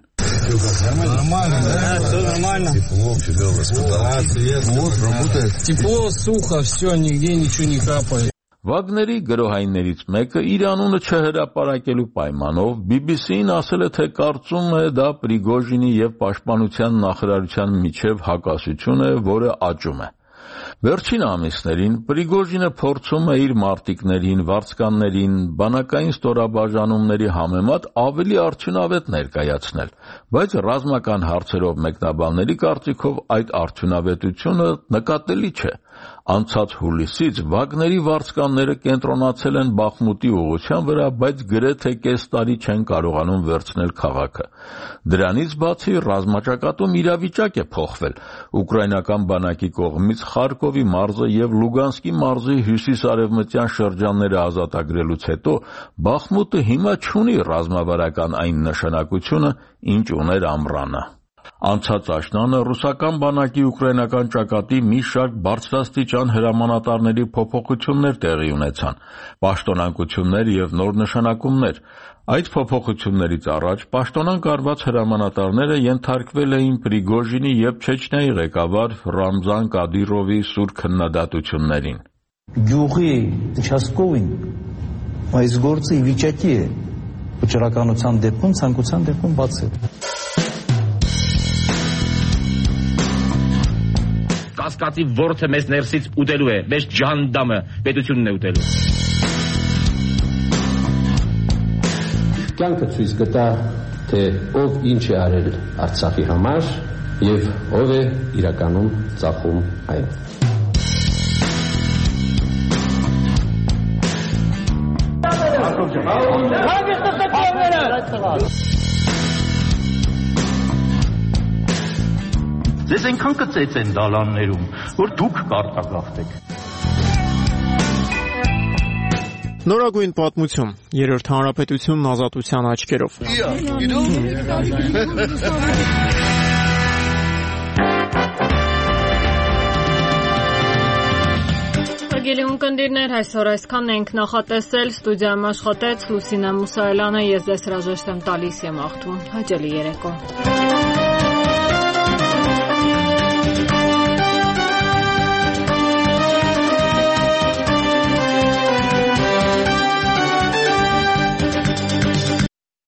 Нормально, да? Все нормально. Тепло, тебя воспитал. Вот, работает. Тепло, сухо, все, нигде ничего не капает. Վագների գրոհայիններից մեկը իր անունը չհրապարակելու պայմանով BBC-ին ասել է, թե կարծում է դա Պրիգոժինի եւ Պաշտպանության նախարարության միջև հակասություն է, որը աճում է։ Վերջին ամիսներին Պրիգոժինը փորձում է իր մարտիկներին, վարձկաններին, բանակային ստորաբաժանումների համեմատ ավելի արդյունավետ ներկայացնել, բայց ռազմական հարցերով մեկնաբանների կարծիքով այդ արդյունավետությունը նկատելի չէ։ Անցած հուլիսից Վագների վարձկանները կենտրոնացել են Բախմուտի ուղղության վրա, բայց գրեթե կես տարի չեն կարողանում վերցնել քաղաքը։ Դրանից բացի ռազմաճակատում իրավիճակ է փոխվել։ Ուկրաինական բանակի կողմից Խարկովի մարզը եւ Լուգանսկի մարզի հյուսիսարևմտյան շրջանները ազատագրելուց հետո Բախմուտը հիմա չունի ռազմավարական այն նշանակությունը, ինչ ուներ ամռանը։ Անցած աշնանը ռուսական բանակի ուկրաինական ճակատի մի շարք բարձրաստիճան հրամանատարների փոփոխություններ տեղի ունեցան, պաշտոնանկություններ եւ նոր նշանակումներ։ Այդ փոփոխություններից առաջ պաշտոնանկ արված հրամանատարները ենթարկվել էին Պրիգոժինի եւ Չեչնիայի ղեկավար Ռամզան Կադիրովի սուր քննադատություններին։ Գյուղի участковին այս գործը ի վիճակի է վճռականության դեպքում, ցանկության դեպքում բացել։ Կասկածի ворթը մեզ ներսից ուտելու է, մեզ ջանդամը պետությունն է ուտելու։ Կյանքը ցույց կտա, թե ով ինչ է արել Արցախի համար եւ ով է իրականում ծախում այն։ Ձեզ այնքան կծեց են դալաններում, որ դուք կարտագաղթեք։ Նորագույն պատմություն, Երրորդ հանրապետությունն ազատության աչքերով։ Հարգելի ունկնդիրներ, այսօր այսքանն ենք նախատեսել, ստուդիայում աշխատեց Լուսինե Մուսայելյանը, ես ձեզ հրաժեշտ եմ տալիս եմ աղթում, հաճելի երեկո։